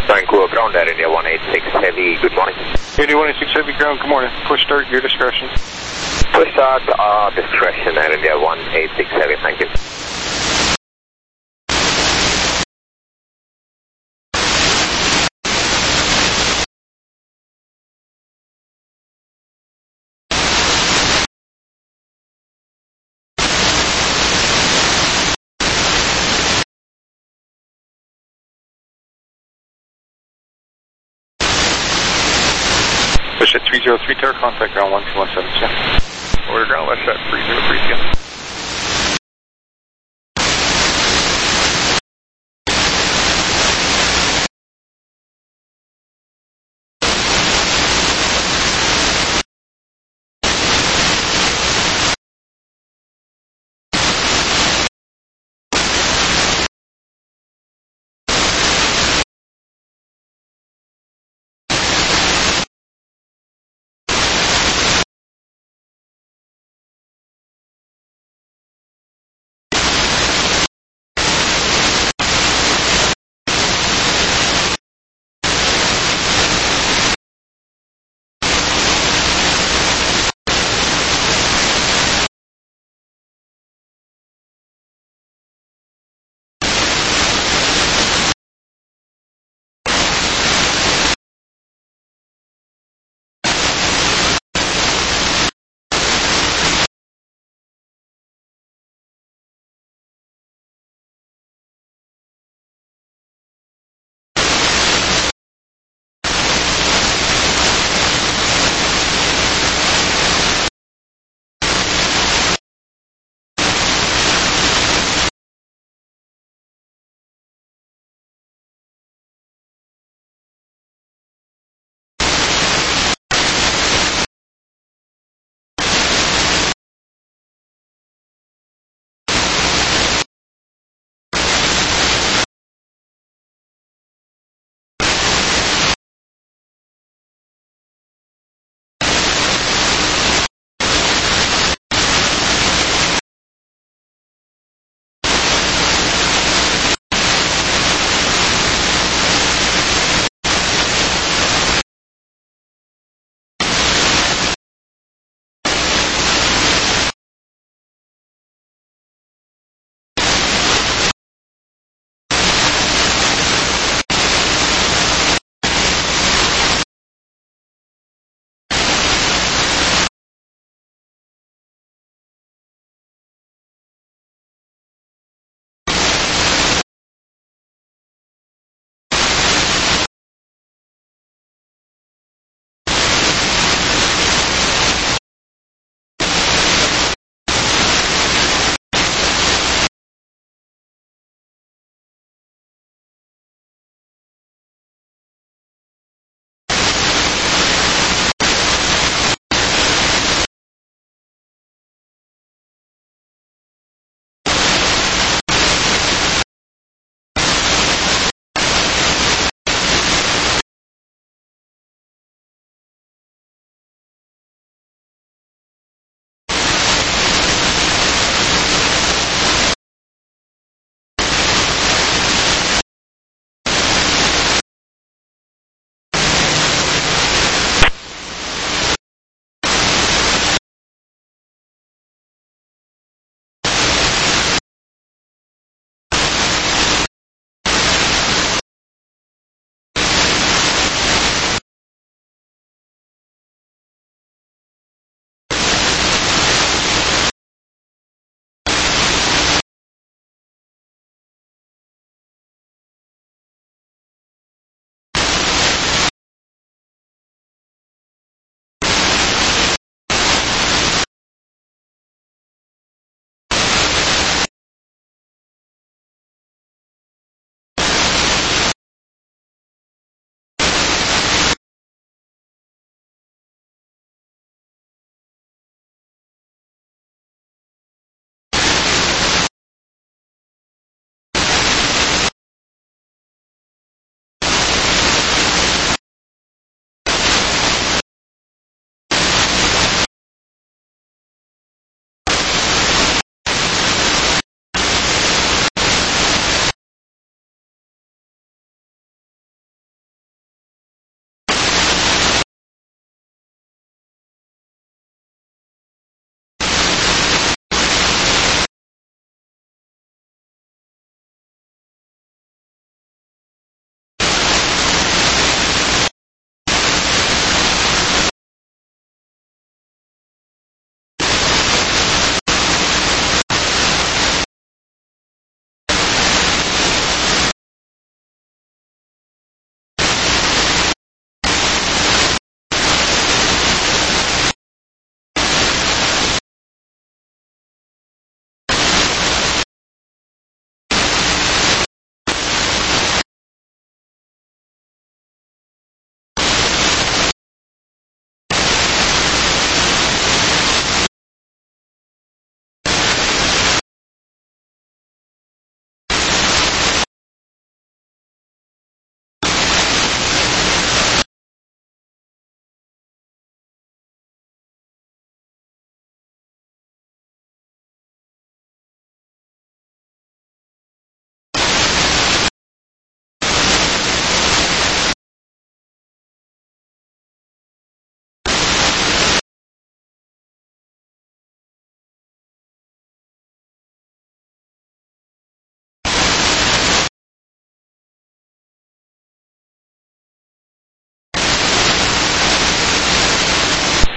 Vancouver ground, Air India 186 Heavy, good morning. India 186 Heavy ground, good morning. Push start, your discretion. Push start, discretion, Air India 186 Heavy, thank you. Push at 303 tower, contact ground 1217, Order ground, west at 303,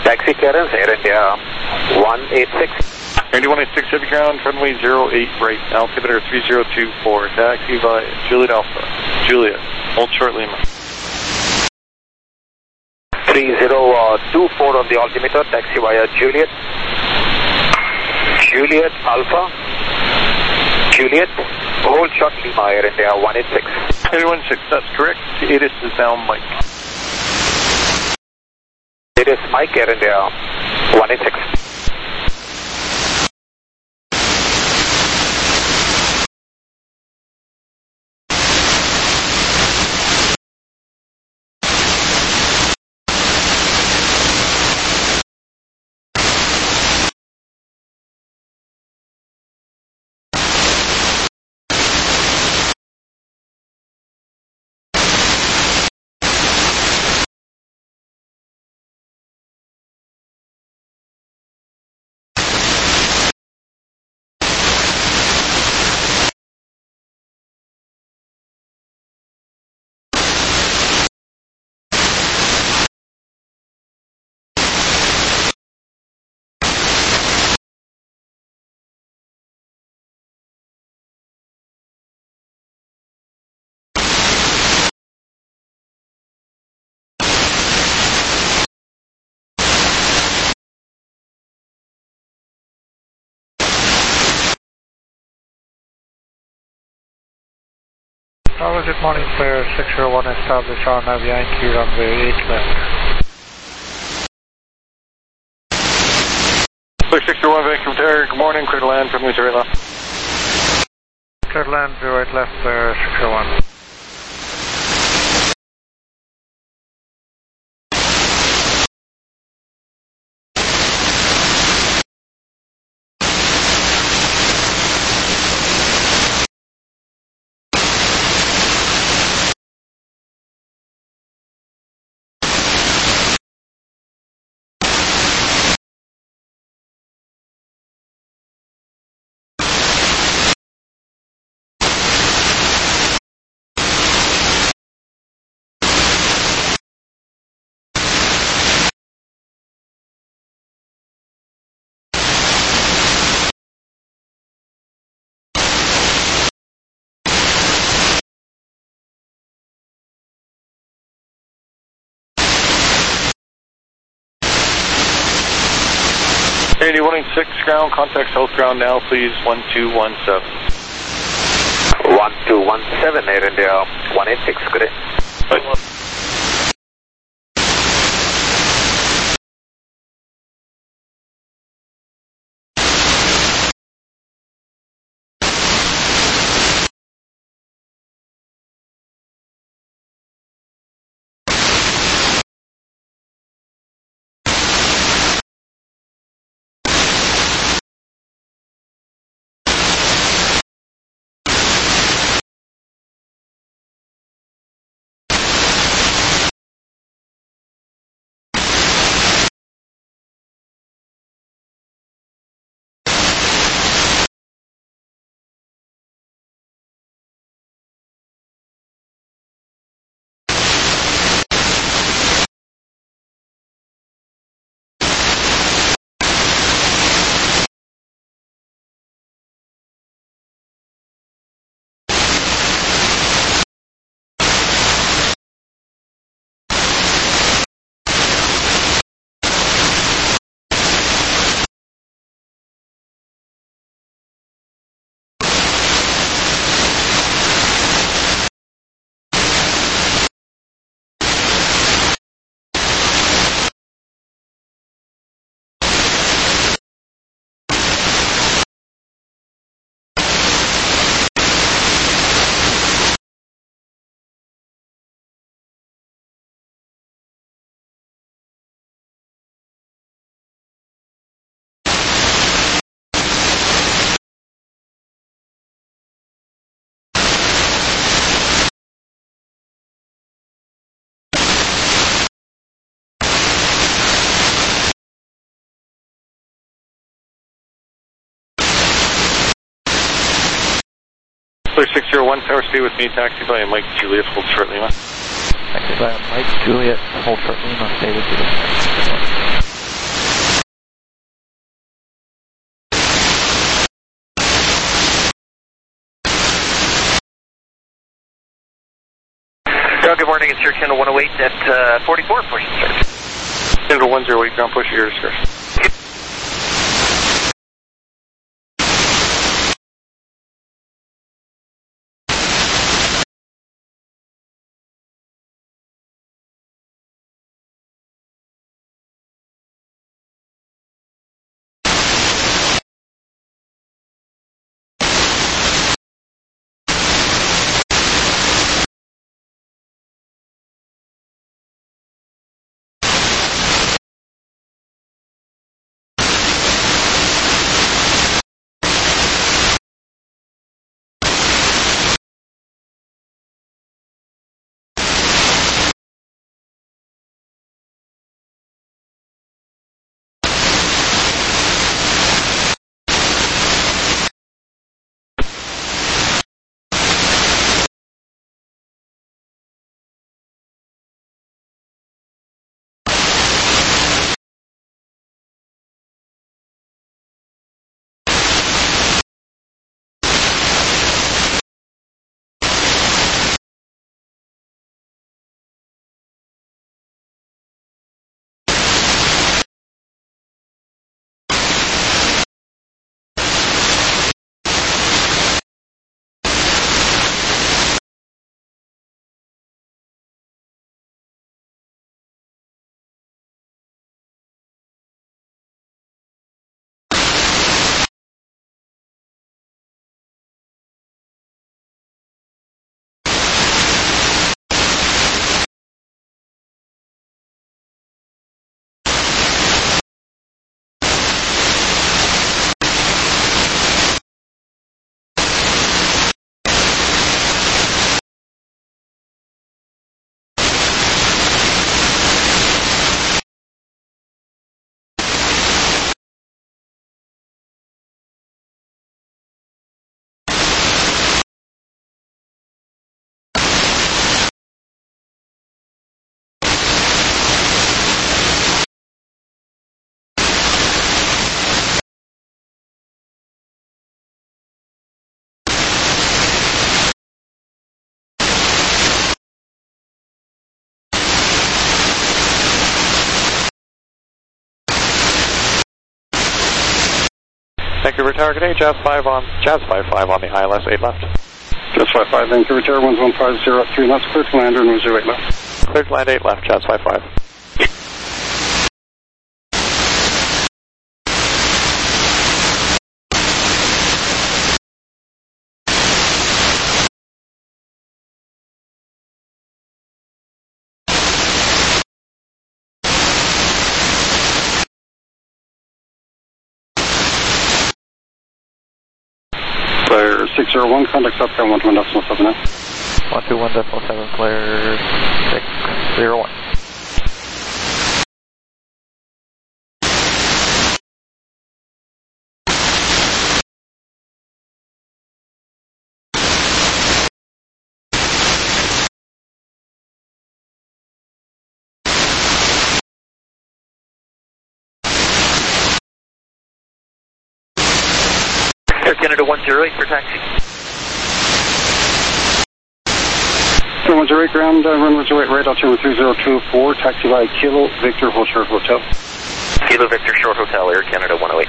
Taxi clearance, Air India 186. Air India 186, heavy ground, runway 08 right, altimeter 3024, taxi by Juliet Alpha. Juliet, hold short Lima. 3024 on the altimeter, taxi via Juliet. Juliet Alpha. Juliet, hold short Lima, Air India 186. Air India 186, that's correct. ATIS is now Mike. It is Mike, Air India 186. Good morning, player 601, establish RNAV Yankee, runway 8 left. Player 601, Vancouver Tower, good morning, clear to land, runway 08 left. Clear to land, 08 left, player 601. Air India 186, ground, contact south ground now, please, 1217. 1217, Air India 186, good day. Bye. Clear 601, tower, stay with me, taxi by Mike Juliet, hold short Lima. Taxi by Mike Juliet, hold short Lima, stay with you. Good morning, it's your Canada 108 at 44, push and start. Canada 108, ground push at your discretion. Vancouver Tower, good day, Jazz 55 on the ILS 8 left. Jazz 55, Vancouver Tower, 11503 knots, clear to land, and 08 left. Clear to land 8 left, Jazz 55. Clear 601, contact Southbound 121.7 now. 121.7, clear 601. Air Canada 108 for taxi. Air 108 ground, runway 08 right, altimeter 3024, taxi by Kilo Victor Short Hotel. Kilo Victor Short Hotel, Air Canada 108.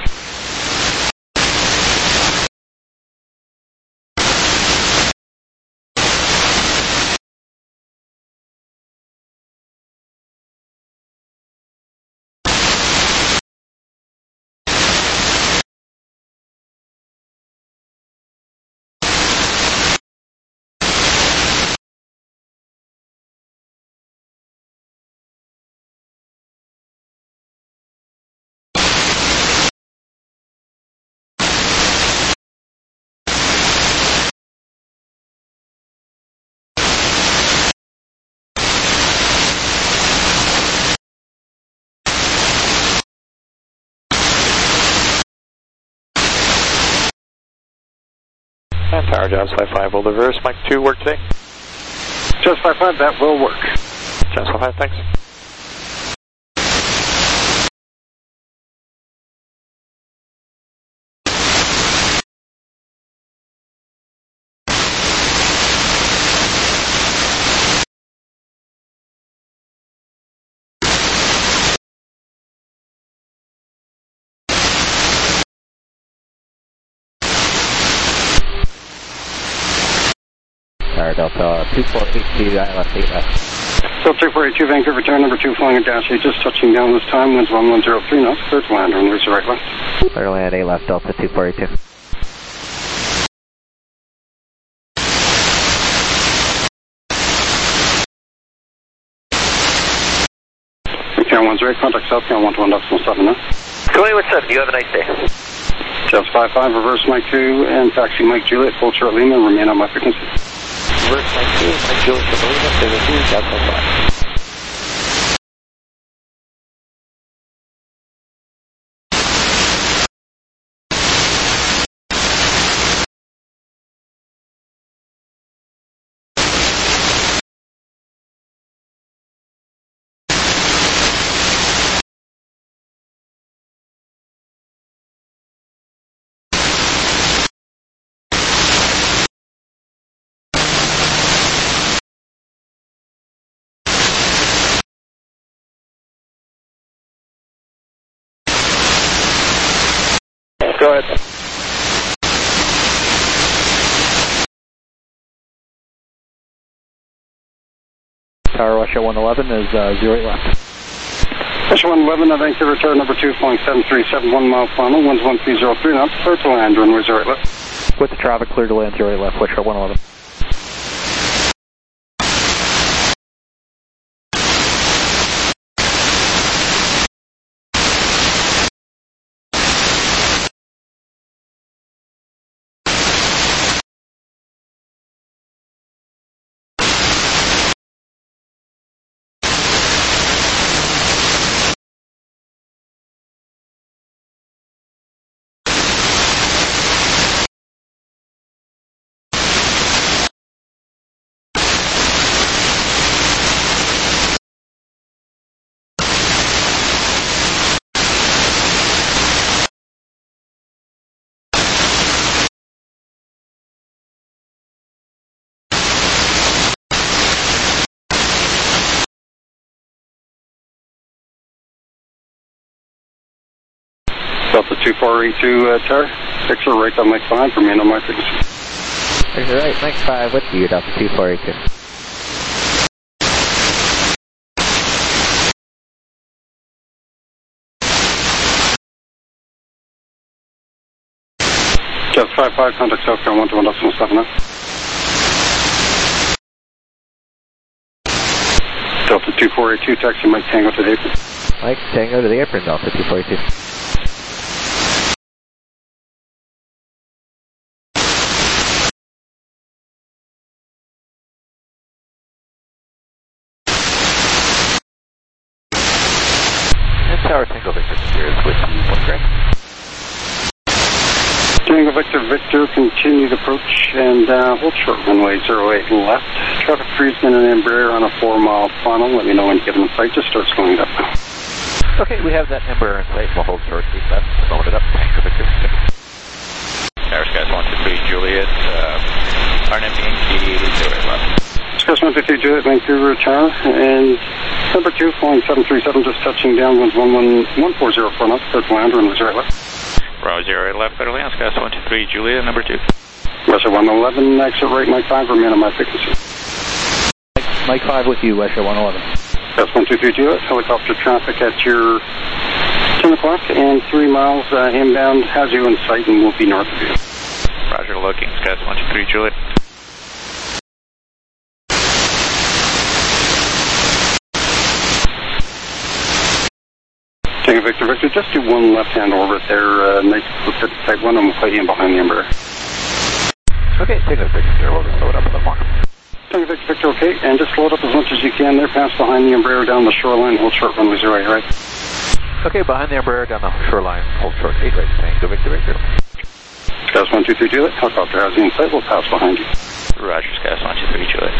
And Tower Jazz 55 will reverse. Mike 2 work today? Jazz 55, that will work. Jazz 55, thanks. Tower Delta 2482, ILS 8 left. So 2482 Vancouver Tower number 2 flying at dash 8, just touching down this time, winds 1103 knots, clear to land, runway right left. Clear to land 8 left, Delta 2482. Count 1's right, contact south, count 121.7 now. Going with 7, you have a nice day. Just 55, reverse Mike 2, and taxi Mike Juliet, full short Lima, remain on my frequency. Reverse Mike 2, Mike Juliet, Lima, 72, Delta 5. Go ahead. Tower Russia 111 is 08 left. Russia 111, Vancouver Tower number 2, flying 7371 mile final, winds 1303 knots, clear to land, runway 08 left. With the traffic, clear to land 08 left, Russia 111. Delta 2482 Tower, picture right on Mike 5, remain on my frequency. Picture right, Mike 5 with you, Delta 2482. Just 55, contact south, count 121.7 now. Delta 2482, taxi Mike Tango to the apron. Mike Tango to the apron, Delta 2482. Tower Tango Victor Sears with you, one great. Tango Victor Victor, continued approach and hold short runway 08 left. Traffic freezing and Embraer on a 4-mile funnel. Let me know when you get in sight. Just start slowing up. Okay, we have that Embraer in sight. We'll hold short 8 left. Moment it up. Tango Victor. Tower Skies 123 Juliet. RNM Yankee 08 left. Skies 123 Juliet, Vancouver Tower, and number 2, flying 737, just touching down, winds 14140 knots, clear to land, runway 08 left. Roger 08 left, clear to land. Skies 123 Juliet, number 2. Russia 111, exit right, Mike 5, remain on my frequency. Mike 5 with you, Russia 111. Skies 123 Juliet, helicopter traffic at your 10 o'clock and 3 miles inbound, has you in sight and will be north of you. Roger, looking, Skies 123 Juliet. Tango Victor Victor, just do one left-hand orbit there, nice type 1, and we'll put you in behind the Embraer. Okay, Tango Victor, we'll just slow it up a little more. Tango Victor Victor, okay, and just load up as much as you can there, pass behind the Embraer down the shoreline, hold short runway 08 right. Okay, behind the Embraer down the shoreline, hold short 8 right, Tango Victor Victor. Skies 123 Juliet, helicopter has you in sight, we'll pass behind you. Roger, Skies 123 Juliet.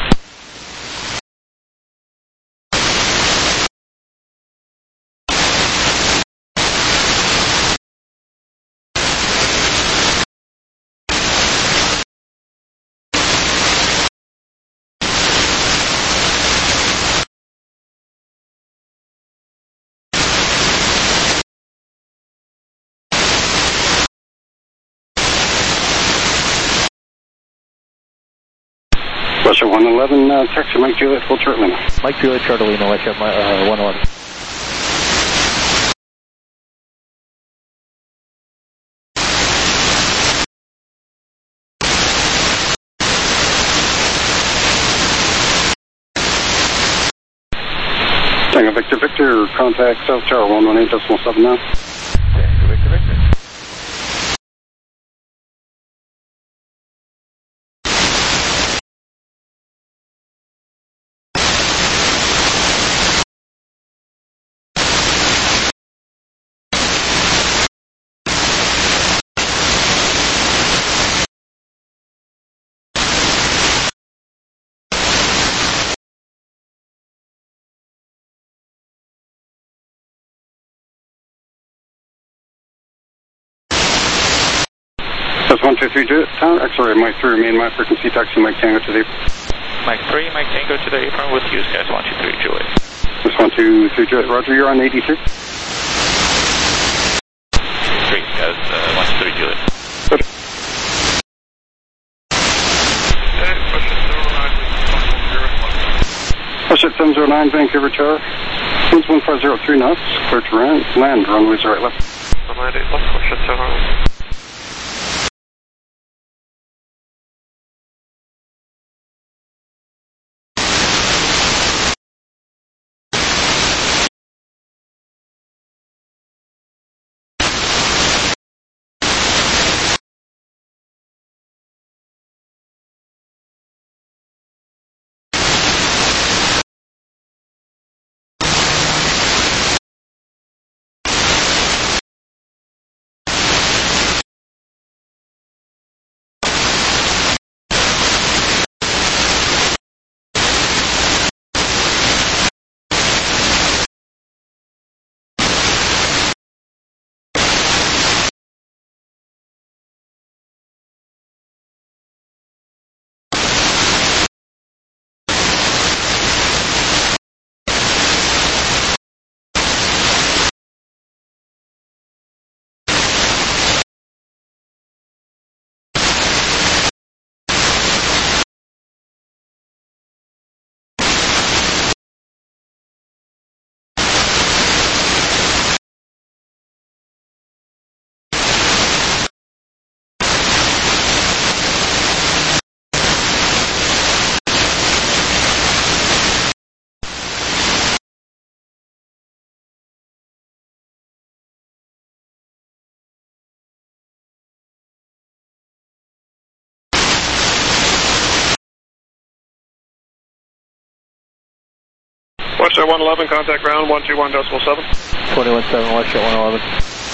Russia 111, taxi Mike Juliet, full short Lima. Mike Juliet, Charlie Lima, Russia 111. Tango Victor Victor, contact South Tower 118.7 now. Tango Victor Victor. That's 123 Tower, X-ray Mike 3, remain my frequency, taxi Mike Tango to the Mike 3, Mike Tango to the apron with you, guys 123 Juliet. That's 123 Juliet, roger, you're on 83. 3, guys 123 Juliet. Good. Push 709, Vancouver Tower, winds 1503 knots, clear to land, runways right left. Runway 8 left, push 709. Watchjet 111, contact ground 121.7. 21.7, Watchjet 111.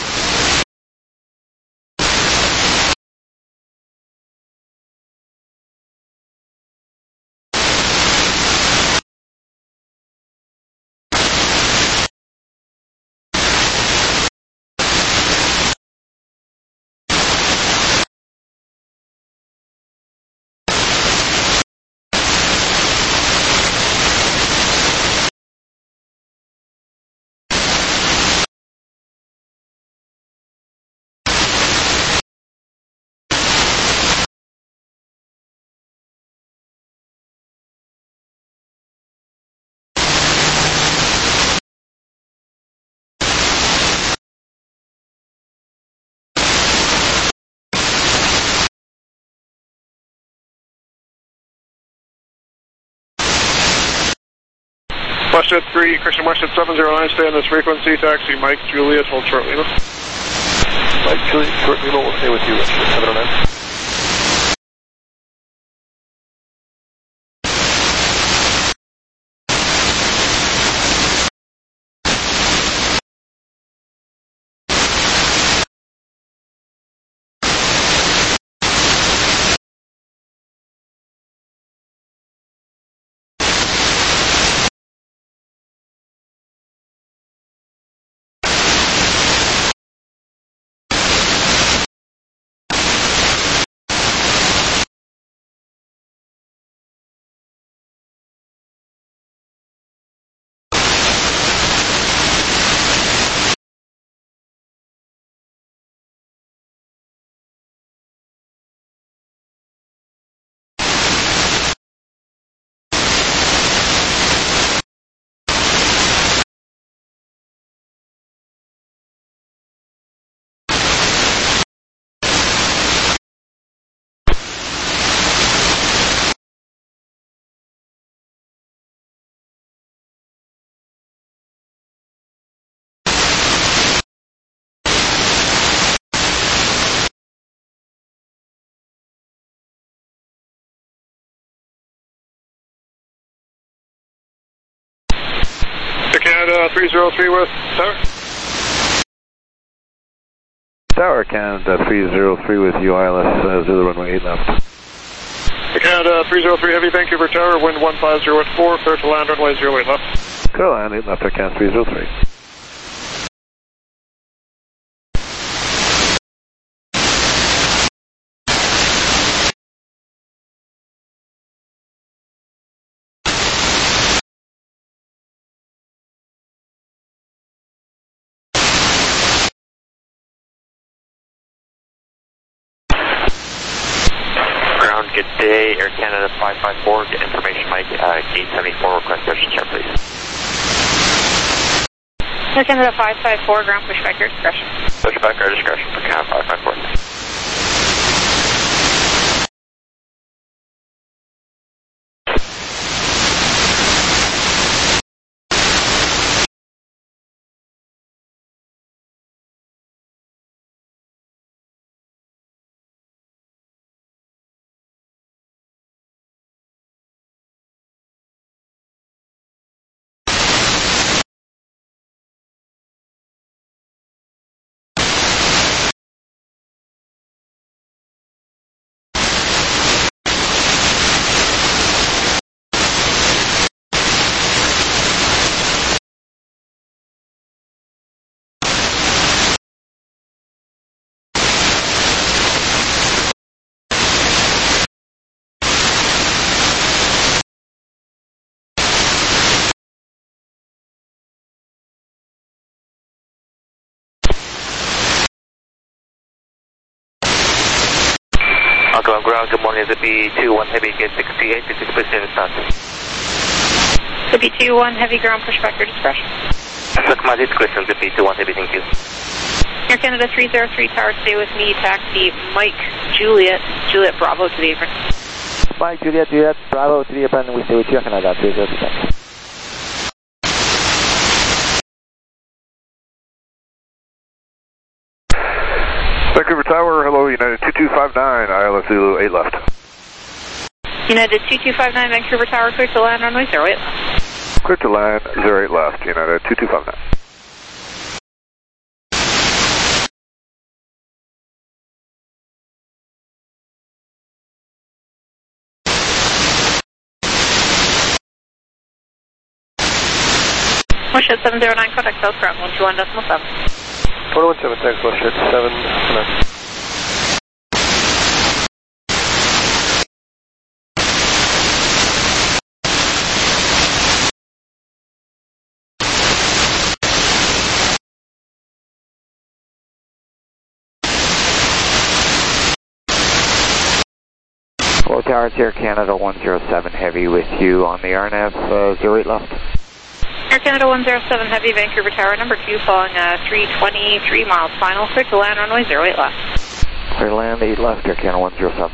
Westjet 3, Christian Westjet 709, stay on this frequency, taxi Mike Juliet, hold short Lima. Mike Juliet, short Lima, we'll stay with you, 709. Canada 303 with Tower. Tower, Canada 303 with you, ILS Zulu runway 8 left. Canada 303 Heavy, Vancouver Tower, wind 150 at 4, clear to land runway 08 left. Clear land 8 left, Canada 303. Good day, Air Canada 554, get information Mike, gate 74, request question chart please. Air Canada 554, ground pushback, your discretion. Pushback, our discretion for Canada 554. Ground, good morning, Zippy 21 Heavy, get 68, 56 in advance. Zippy 21 Heavy, ground pushback, your discretion. My discretion, Zippy 21 Heavy, thank you. Air Canada 303 Tower, stay with me, taxi Mike Juliet Bravo to the apron. Mike Juliet Bravo to the apron, we stay with you, Canada 303. Vancouver Tower, hello, United 2259, ILS Zulu 8 left. United 2259, Vancouver Tower, clear to land, runway 08 left. Clear to land, 08 left, United 2259. Bullshit 709, contact South Ground 121.7. 417, thanks, Bullshit 709. Hello, Tower, Air Canada 107 Heavy with you on the RNAV 08 left. Air Canada 107 Heavy, Vancouver Tower, number 2, following 323 miles final, clear to land, runway 08 left. Clear to land, 8 left, Air Canada 107.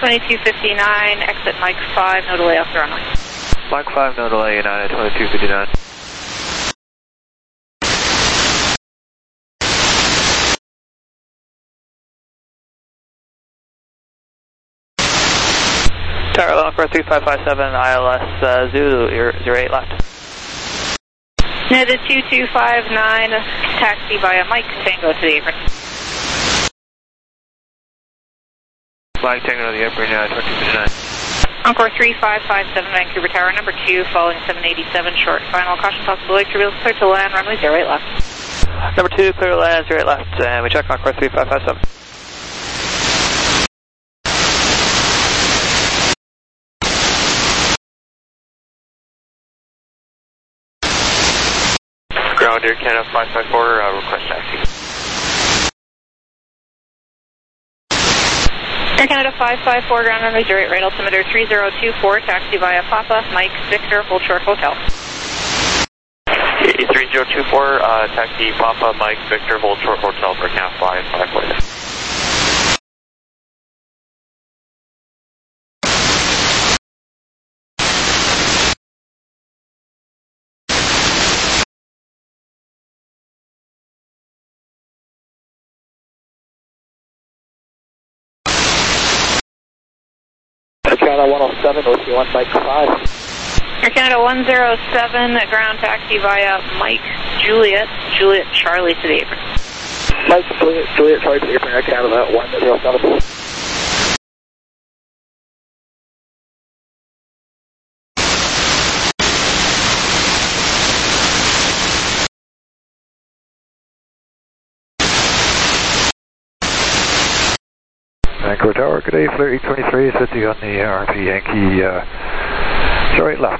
2259, exit Mike 5, no delay off the runway. Mike 5, no delay, United 2259. Tower 11 for 3557, ILS Zulu, 08 left. United 2259, taxi via Mike Tango to the apron. Mike Tango to the apron, United 2259. Encore 3557, Vancouver Tower, number 2, following 787, short final caution possibility, turbulence clear to land, runway 08 left. Number 2, clear to land, 08 left, and we check Encore 3557. Ground Air Canada 554, request taxi. Air Canada 554, ground runway 08, right altimeter 3024, taxi via Papa, Mike, Victor, hold short hotel. 3024, taxi Papa, Mike, Victor, hold short hotel for Canada 554. Air Canada 107 with you on Mike 5. Air Canada 107, ground taxi via Mike, Juliet, Charlie to the apron. Mike, Juliet, Charlie to the apron, Air Canada 107. Vancouver Tower, good day, Flare 823, sitting on the RP Yankee, 08 left.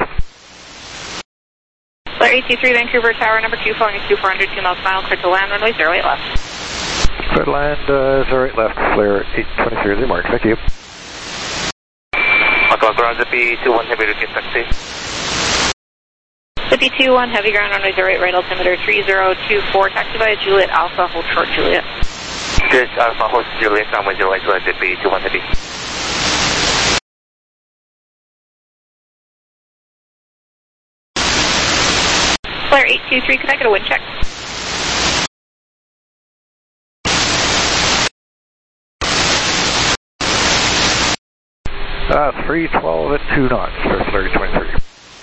Flare 823, Vancouver Tower, number 2, following 2400, 2 miles mile, clear to land, runway 08 left. Clear to land, 08 left, Flare 823, the mark, thank you. Echo ground, Zippy 21 heavy to get taxi. Zippy 21 heavy ground, runway 08, right altimeter 3024, taxi via Juliet Alpha, hold short Juliet. Good, Alpha, hold Juliet, runway 08 to Zippy 21 heavy. Flare 823, could I get a wind check? Uh, 312 at 2 knots for Flare 823.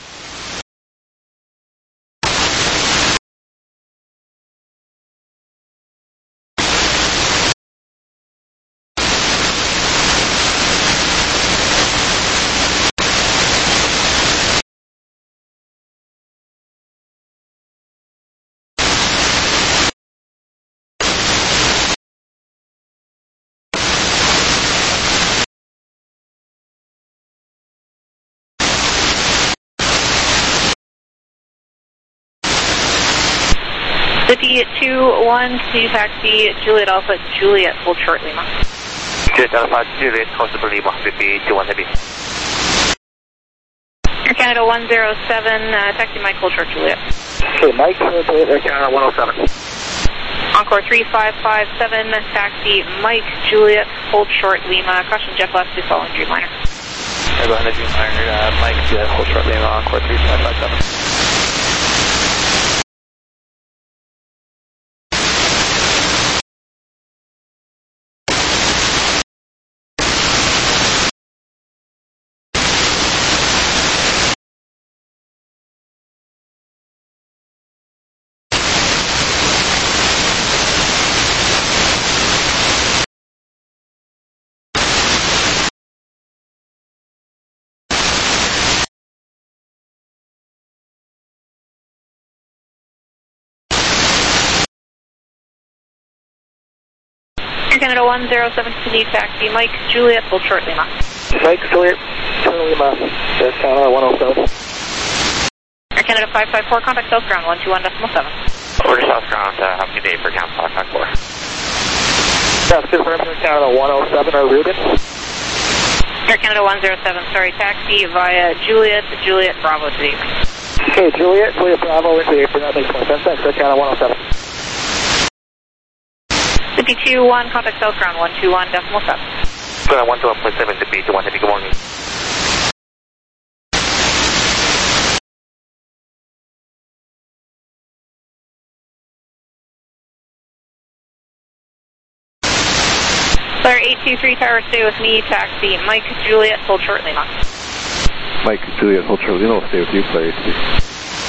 Zippy 21 to taxi Juliet Alpha, Juliet, hold short Lima. Juliet Alpha, Juliet, hold short Lima, Zippy 21 heavy. Air Canada 107, taxi Mike, hold short Juliet. Okay, Mike, Air Canada 107. Encore 3557, taxi Mike, Juliet, hold short Lima, caution jet left to following Dreamliner. Go ahead, Dreamliner, Mike, Juliet, hold short Lima, Encore 3557. Air Canada 107, continue taxi Mike, Juliet, hold short Lima. Mike, Juliet, Lima, Air Canada 107. Air Canada 554, contact South Ground 121.7. Order South Ground, have a good day for Count 554. South Air Canada 107, are routed. Air Canada 107, sorry, taxi via Juliet, Bravo to the apron. Okay, Juliet, Bravo into the apron, that makes more sense. Thanks, Air Canada 107. Zippy 21, contact South Ground 121.7. Square 121.7 to B21 Heavy, good morning. Flare 823 Tower, stay with me, taxi Mike Juliet, hold short Lima. Mike Juliet, hold short Lima, stay with you, Flare 823.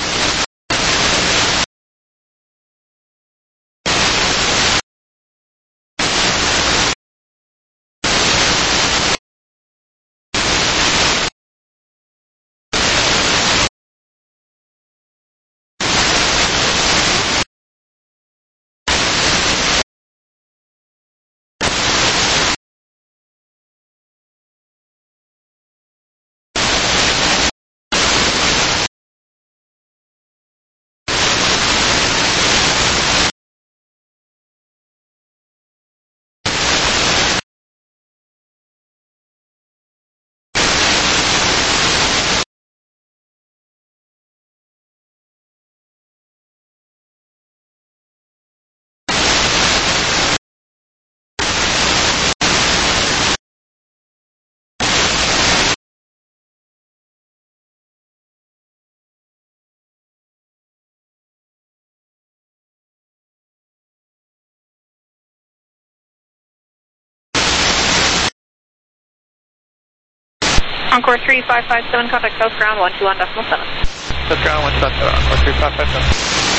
Encore 3557, contact South Ground 121.7. South Ground 127, Encore 3557.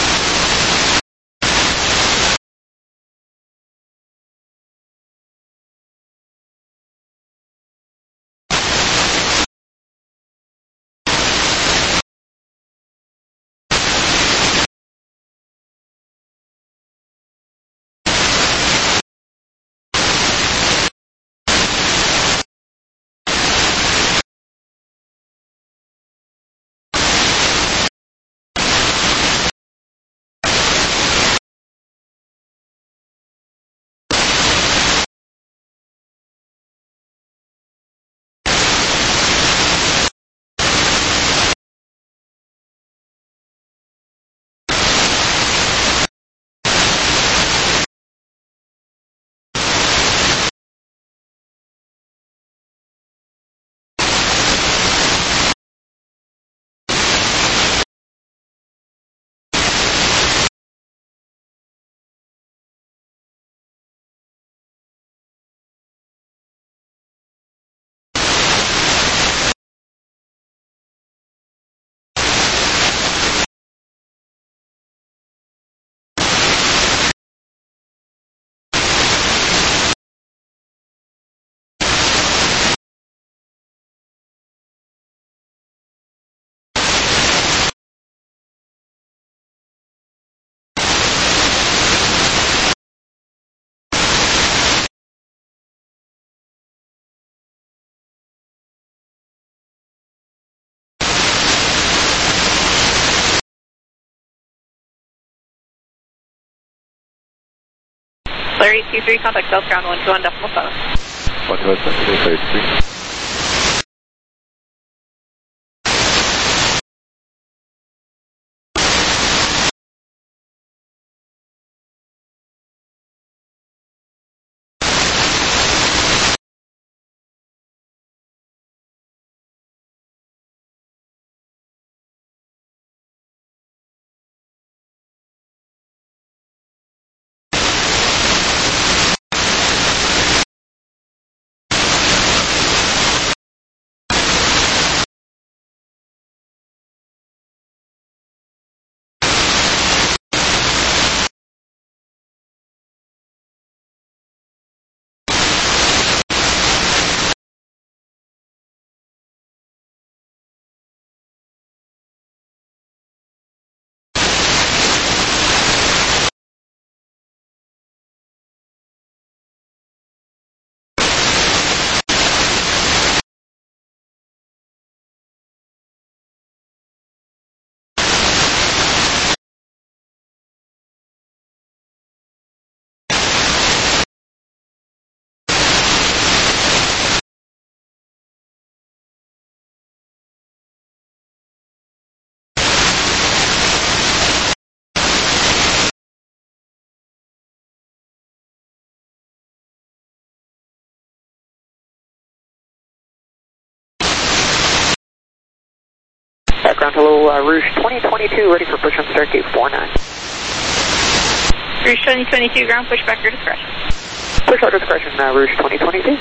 Flare 823, contact South Ground 121.7. 127, Flare 823. ground hello, Rouge 2022, ready for push on start gate 49. Rouge 2022, ground push back your discretion. Push our discretion, Rouge 2022.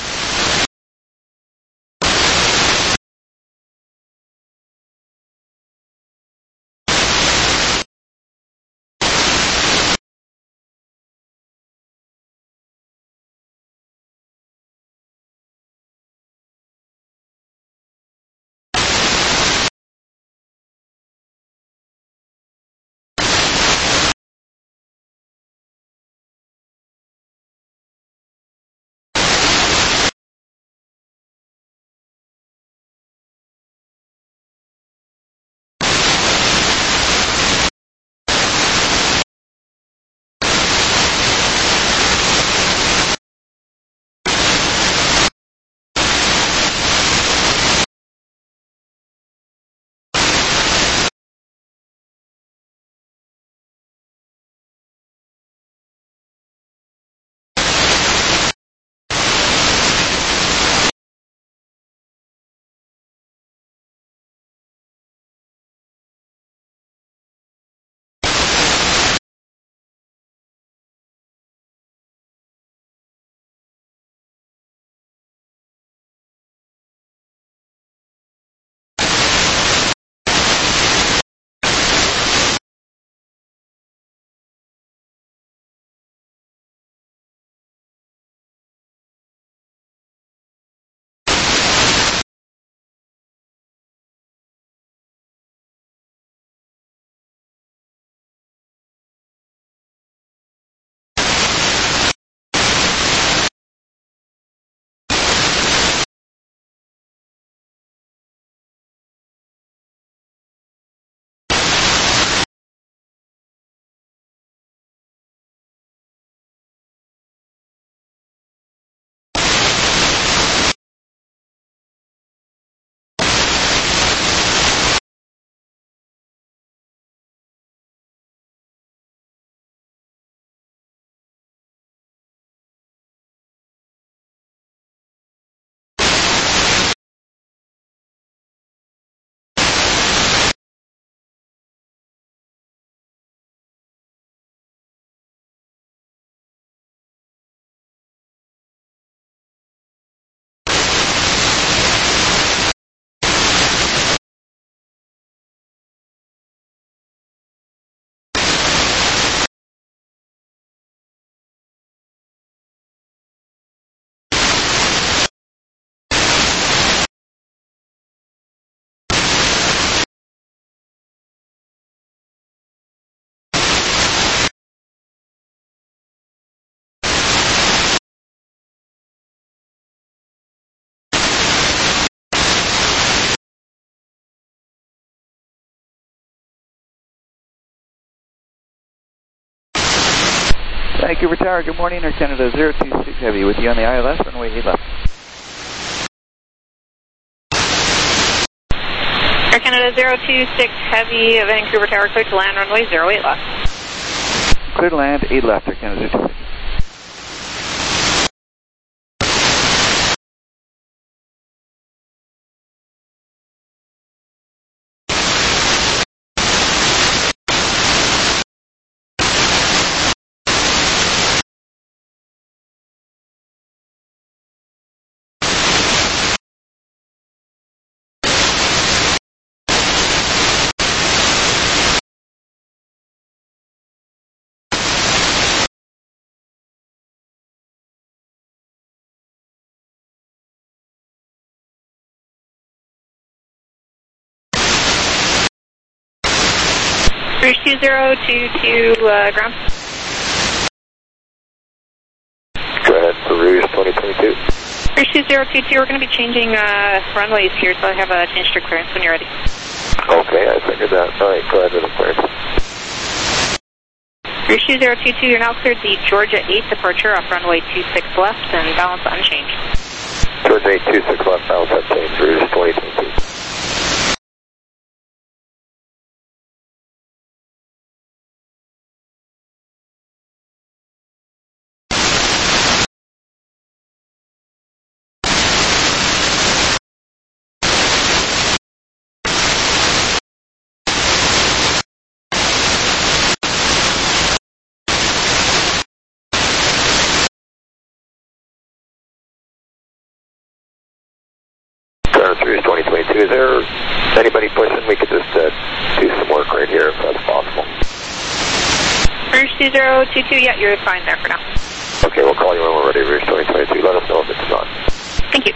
Vancouver Tower, good morning, Air Canada 026 Heavy with you on the ILS, runway 8 left. Air Canada 026 Heavy, Vancouver Tower, clear to land, runway 08 left. Clear to land, 8 left, Air Canada 026. Rouge 2022, ground. Go ahead for Rouge 2022. Rouge 2022, we're going to be changing runways here, so I have a change to clearance when you're ready. Okay, I figured that. All right, go ahead with the clearance. Rouge 2022, you're now cleared the Georgia 8 departure off runway 26 left and balance unchanged. Georgia 8, 26 left, balance unchanged, Rouge 2022. there anybody pushing? We could just do some work right here if that's possible. Rouge 2022, yeah, you're fine there for now. Okay, we'll call you when we're ready, Rouge 2022. Let us know if it's on. Thank you.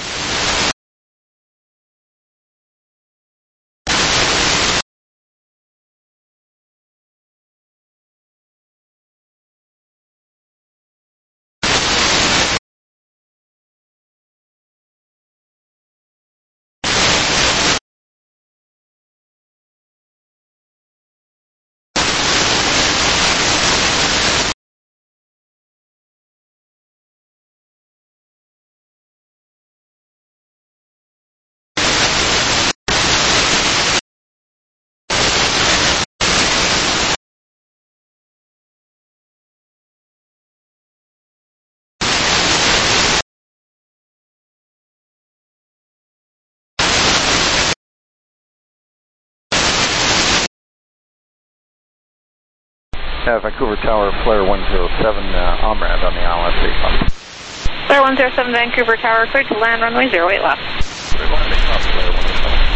Vancouver Tower, Flare 107, Omrad on the ILS 8 left. Flare 107, Vancouver Tower, cleared to land, runway 08 left. Flare 107.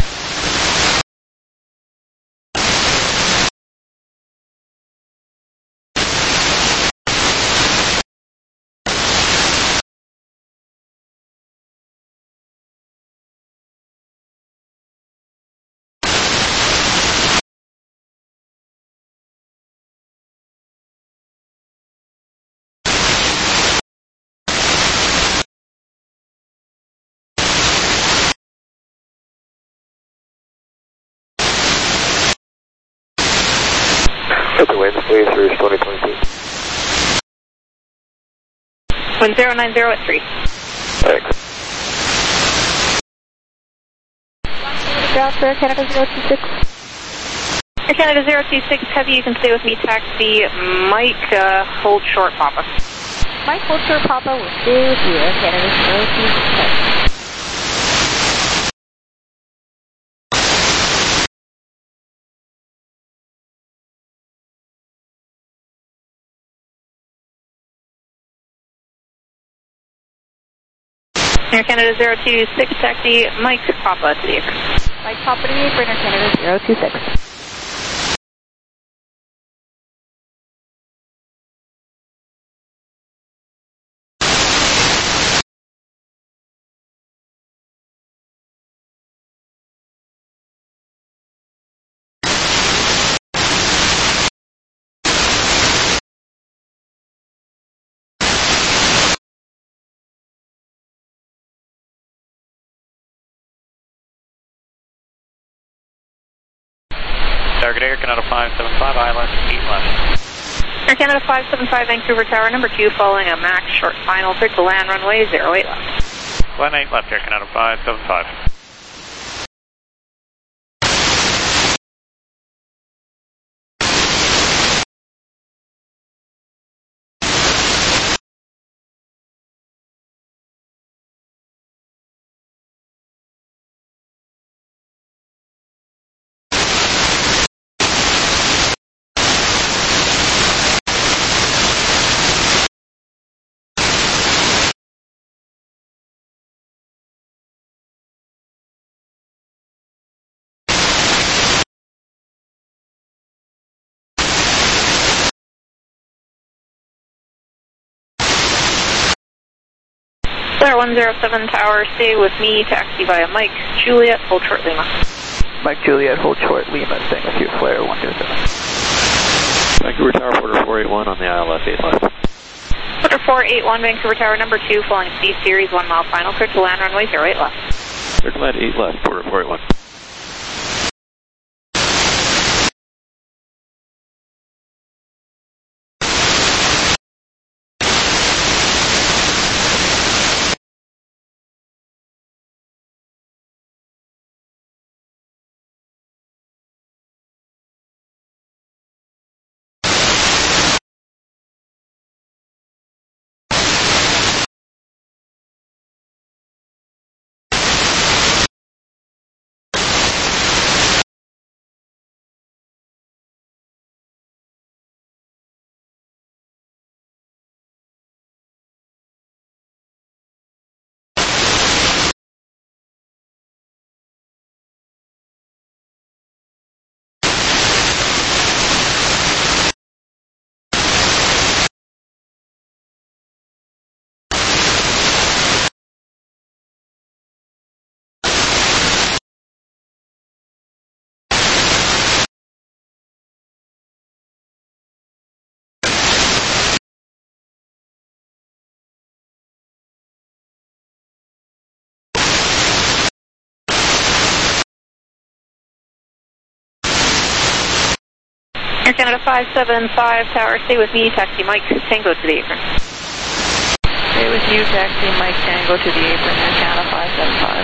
Put the winds, please, Rouge 2022. Wind 090 at 3. Thanks. Ground for Air Canada 026. Air Canada 026, heavy, you can stay with me, taxi. Mike, hold short, Papa. Mike, hold short, Papa, will stay with you, Air Canada 026. Air Canada 026, taxi, Mike, Papa to the apron. Mike, Papa to the apron, Air Canada 026. Target Air Canada 575, ILS 8 left. Air Canada 575, Vancouver Tower, number 2, following a max short final, cleared to land, runway 08 left. Land 8 left, Air Canada 575. Flare 107 Tower, stay with me, taxi via Mike, Juliet, hold short Lima. Mike Juliet, hold short Lima, staying with you, Flare 107. Vancouver Tower, Porter 481 on the ILS 8 left. Porter 481, Vancouver Tower, number 2, following C Series, 1 mile final, cleared to land, runway 08 left. Cleared to land 8 left, Porter 481. Air Canada 575 Tower, stay with me, taxi Mike Tango to the apron. Stay with you, taxi Mike Tango to the apron, Air Canada 575.